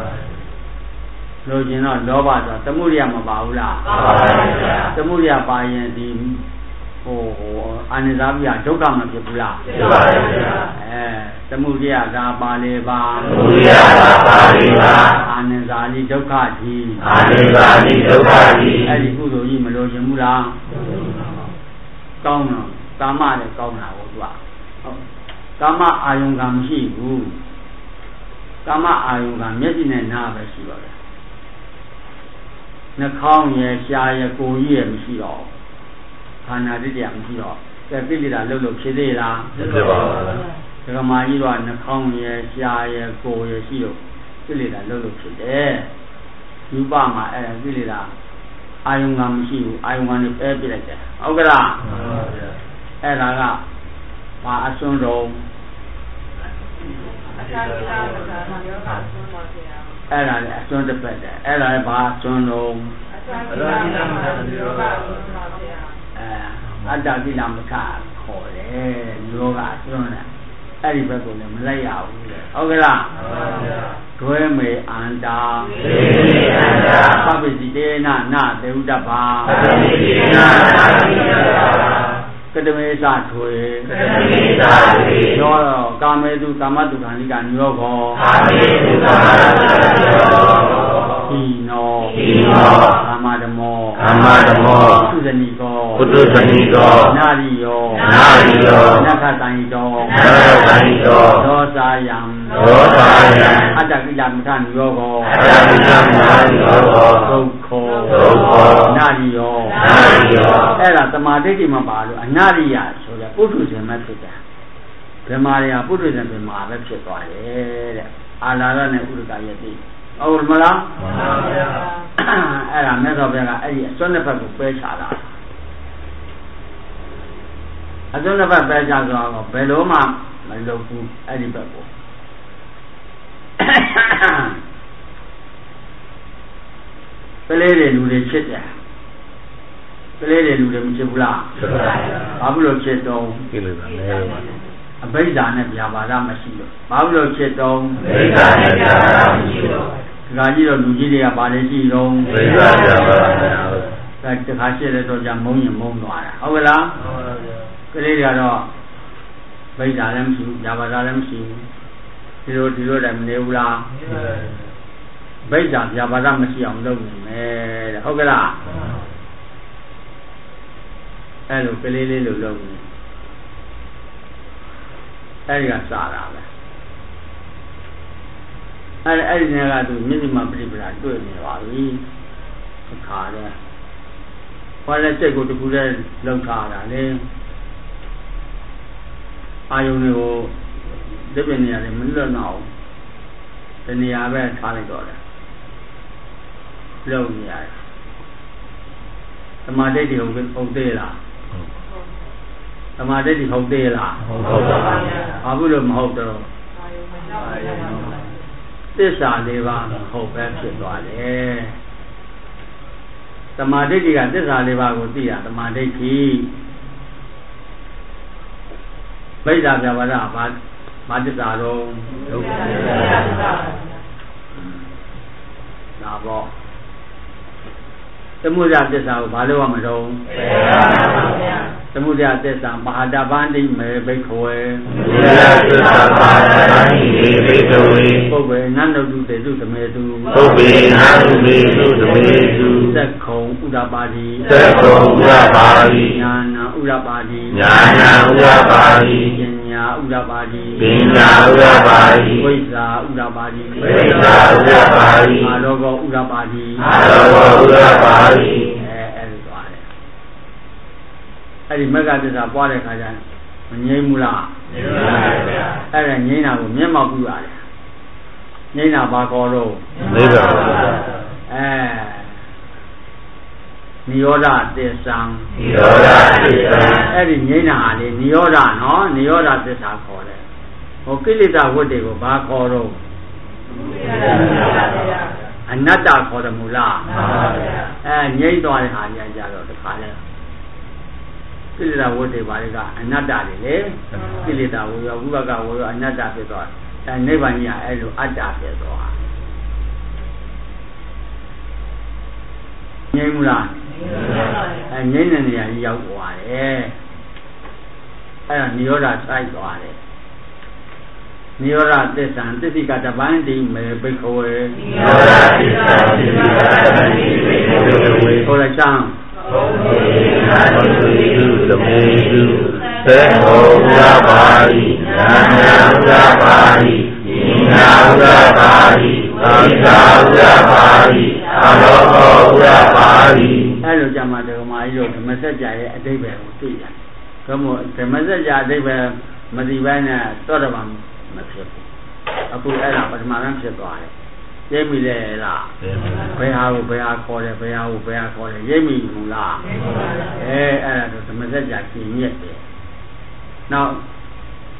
လိုချင်တော့လောဘဆိုသမုဒိယမပါဘူးလားပါပါဗျာသမုဒိယပါရင်ဒီဟိုအာနိဇာပိယဒုက္ခမဖြစ်ဘူးလားဖြစ်ပါဗျာအဲသမုဒိယသာပါလေပါသမုဒိယသာပါလေပါအာနိဇာလိဒုက္ခကြီးအာနိဇာလိဒုက္ခကြီးအဲ့ဒီကုသိုလ်ကြီးမလိုချင်ဘူးလားကောင်းတော့ကာမလည်းကောင်းတာကိုသူကကာမအာယုံကမရှိဘူးကာမအာယုံကမျက်စိနဲ့နားပဲရှိတော့တယ်နှာခေါင်းရယ်ရှားရယ်ကိုယ်ကြီးရယ်မရှိတော့ခန္ဓာတည်းတရားမရှိတော့ကဲကိလေသာလှုပ်လို့ဖြစ်သေးလားဖြစ်ပါဘူးဓမ္မကြီးတော့နှာခေါင်းရယ်ရှားရယ်ကိုယ်ရယ်ရှိတော့ကိလေသာလှုပ်လို့ဖြစ်တယ်ယူပမှာအဲ့ဒါကိလေသာအာယုံကမရှိဘူးအာယုံကနေပဲပြလိုက်တယ်ဟုတ်ကလားအဲ့ဒါကဘာအစွန်းတော့အဲ့ဒါလည်းအစွန်းတစ်ပတ်တယ်အဲ့ဒါလည်းဘာအစွန်းတော့အဲအတ္တကိလမခခေါ်တယ်ယောဂအစွန်းတယ်အဲ့ဒီဘက်ကိုလည်းမလိုက်ရဘူးလေဟုတ်ကလားဒွဲမေအန္တာပပိစိတေနနာတေဥဒ္ဓဘာကတမေသထွေရောကာမေတုကာမတုခန္ဓိကညောကောကာမေတုကာမတုခန္ဓိကညောကောဟိနောဟိနောကာမဓမ္မောကာမဓမ္မောသုဇနိကောသုဇနိကောနာရိယောနာရိယောနခတံဟိတောနခတံဟိတောဒောသာယံဒောသာယံအတ္တကိလမထညောကောအတ္တကိလမထညောကောဒုက္ခောဒုက္ခောနာရိယောနာရိယောအဲ့ဒါသမာဓိတိမှာပါလို့အနာရိယဆိုတဲ့ပုထုဇဉ်မဲ့ဖြစ်တာဗမာတွေကပုထုဇဉ်ဗမာပဲဖြစ်သွားတယ်တဲ့အာလာရနဲ့ဥဒကယတိဟုတ်မလားမှန်ပါဗျာအဲ့ဒါမြတ်စွာဘုရားကအဲ့ဒီအစွန်းတစ်ဖက်ကိုပယ်ချတာအစွန်းတစ်ဖက်ပယ်ချဆိုတော့ဘယ်လိုမှမလုပ်ဘူးအဲ့ဒီဘက်ကိုကလေးတွေလူတွေချစ်တယ်ကလေးတွေလူတွေမချစ်ဘူးလားချစ်ပါဘူးဘာဖြစ်လို့ချစ်တော့ကိလေသာလဲအဘိဓါနဲ့ဗျာပါဒမရှိလို့ဘာဖြစ်လို့ချစ်တော့အဘိဓါနဲ့ဗျာပါဒမရှိလို့ဒီကကြီးတော့လူကြီးတွေကပါလေရှိတော့အဘိဓါဗျာပါဒဒါတခါရှိတဲ့တော့じゃမုန်းရင်မုန်းသွားတာဟုတ်ကလားဟုတ်ပါဗျာကလေးတွေကတော့အဘိဓါလည်းမရှိဘူးဗျာပါဒလည်းမရှိဘူးဒီလိုဒီလိုတည်းမနေဘူးလားအဘိဓါဗျာပါဒမရှိအောင်လုပ်နေမယ်တဲ့ဟုတ်ကလားအဲ့လိုကလေးလေးလိုလုပ်နေအဲ့ဒီကစားတာပဲအဲ့အဲ့ဒီနေကသူမြင့်မြတ်ပြိပရာတွေ့နေပါပြီအခါတဲ့ဘာလဲစိတ်ကိုတခုတည်းလောက်ထားတာလေအာယုန်တွေကိုဒီပင်နေရတယ်မလွတ်တော့တနေရာပဲထားလိုက်တော့တယ်လုံနေရတယ်သမာဓိတွေဟုတ်ဟုတ်သေးလားသမာဓိဟုတ်သေးလားဟုတ်ပါဗျာဘာဖြစ်လို့မဟုတ်တော့သစ္စာလေးပါးဟုတ်ပဲဖြစ်သွားတယ်သမာဓိကသစ္စာလေးပါးကိုသိတာသမာဓိကြီးဗိဓာပြဘာဒဘာဘာသစ္စာတော့ဒုက္ခသစ္စာဒါပေါ့သမုဒယသစ္စာကိုဘာလို့ရမလို့သမုဒယသစ္စာမဟာတပန္တိမေဘိက္ခဝေသမုဒယသစ္စာမဟာတပန္တိမေဘိက္ခဝေပုဗ္ဗေနန္တုတေတုသမေတုပုဗ္ဗေနန္တုတေတုသမေတုသက္ခုံဥဒ္ဒပါတိသက္ခုံဥဒ္ဒပါတိညာနာဥဒ္ဒပါတိညာနာဥဒ္ဒပါတိပညာဥဒ္ဒပါတိပညာဥဒ္ဒပါတိဝိဇ္ဇာဥဒ္ဒပါတိဝိဇ္ဇာဥဒ္ဒပါတိအာလောကောဥဒ္ဒပါတိအာလောကောဥဒ္ဒပါတိအဲအဲ့ဒီသွားတယ်အဲ့ဒီမဂ္ဂသစ္စာပွားတဲ့ခါကျမငြိမ်းဘူးလားငြိမ်းပါပါဗျာအဲ့ဒါငြိမ်းတာကိုမျက်မှောက်ပြုရတယ်ငြိမ်းတာဘာကောတော့နိဗ္ဗာန်ပါအဲနိရောဓသစ္စာနိရောဓသစ္စာအဲ့ဒီငြိမ်းတာဟာလေနိရောဓနော်နိရောဓသစ္စာခေါ်တယ်ဟိုကိလေသာဝတ်တွေကိုဘာခေါ်တော့အနတ္တခေါ်တယ်မူလားမှန်ပါဗျာအဲငြိမ်းသွားတဲ့ဟာညာကြတော့တခါလဲကိလေသာဝတ်တွေဘာတွေကအနတ္တတွေလေကိလေသာဝရောဝိဘကဝရောအနတ္တဖြစ်သွားတယ်အဲနိဗ္ဗာန်ကြီးကအဲ့လိုအတ္တဖြစ်သွားငြိမ်းမလားအဲငြိမ်းတဲ့နေရာကြီးရောက်သွားတယ်အဲ့ဒါနိရောဓစိုက်သွားတယ်နိရောဓသစ္စာသစ္စိကတပန္တိမေဘိက္ခဝေနိရောဓသစ္စာသစ္စိကတပန္တိမေဘိက္ခဝေခေါ်လိုက်ချမ်းဘုံေနာတုတိတုသမေတုသေဟောဥဒ္ဒပါတိဉာဏဥဒ္ဒပါတိဉာဏဥဒ္ဒပါတိဝိဇ္ဇာဥဒ္ဒပါတိအာလောကောဥဒ္ဒပါတိအဲ့လိုကြမှာဓမ္မကြီးတို့ဓမ္မစကြာရဲ့အတိပ္ပယ်ကိုသိရတယ်။ဒါမို့ဓမ္မစကြာအတိပ္ပယ်မသိဘဲနဲ့သောတပန်မဖြစ်ဘူး။အခုအဲ့ဒါပထမဆုံးဖြစ်သွားတယ်။ရိပ်မိလေလား။ဘယ်ဟာကိုဘယ်ဟာခေါ်တယ်ဘယ်ဟာကိုဘယ်ဟာခေါ်တယ်ရိပ်မိဘူးလား။အဲအဲ့ဒါဆိုဓမ္မစကြာကျင့်ရက်တယ်။နောက်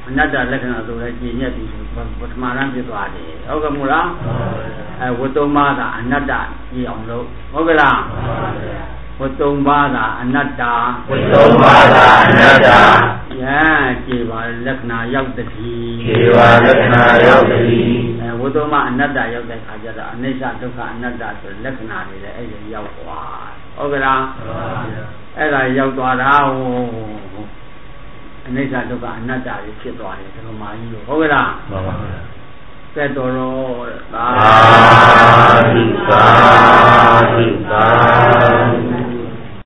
အနတ္တလက္ခဏာဆိုလည်းကြည်ညက်ပြီးပထမရန်ဖြစ်သွားတယ်ဟုတ်ကဲ့မို့လားအဲဝတ္တုံးပါးသာအနတ္တကြည်အောင်လို့ဟုတ်ကဲ့လားဝတ္တုံးပါးသာအနတ္တဝတ္တုံးပါးသာအနတ္တယံကြည်ပါလက္ခဏာရောက်တည်းကြည်ပါလက္ခဏာရောက်တည်းအဲဝတ္တုံးပါးအနတ္တရောက်တဲ့ခါကျတော့အနိစ္စဒုက္ခအနတ္တဆိုလက္ခဏာတွေလည်းအဲ့ဒီရောက်သွားဟုတ်ကဲ့လားအဲ့ဒါရောက်သွားတာဟိုအနိစ္စဒုက္ခအနတ္တတွေဖြစ်သွားတယ်ဒီလိုမှကြီးလို့ဟုတ်ကဲ့လားမှန်ပါဗျာကဲတော်တော်သာသာသာသာ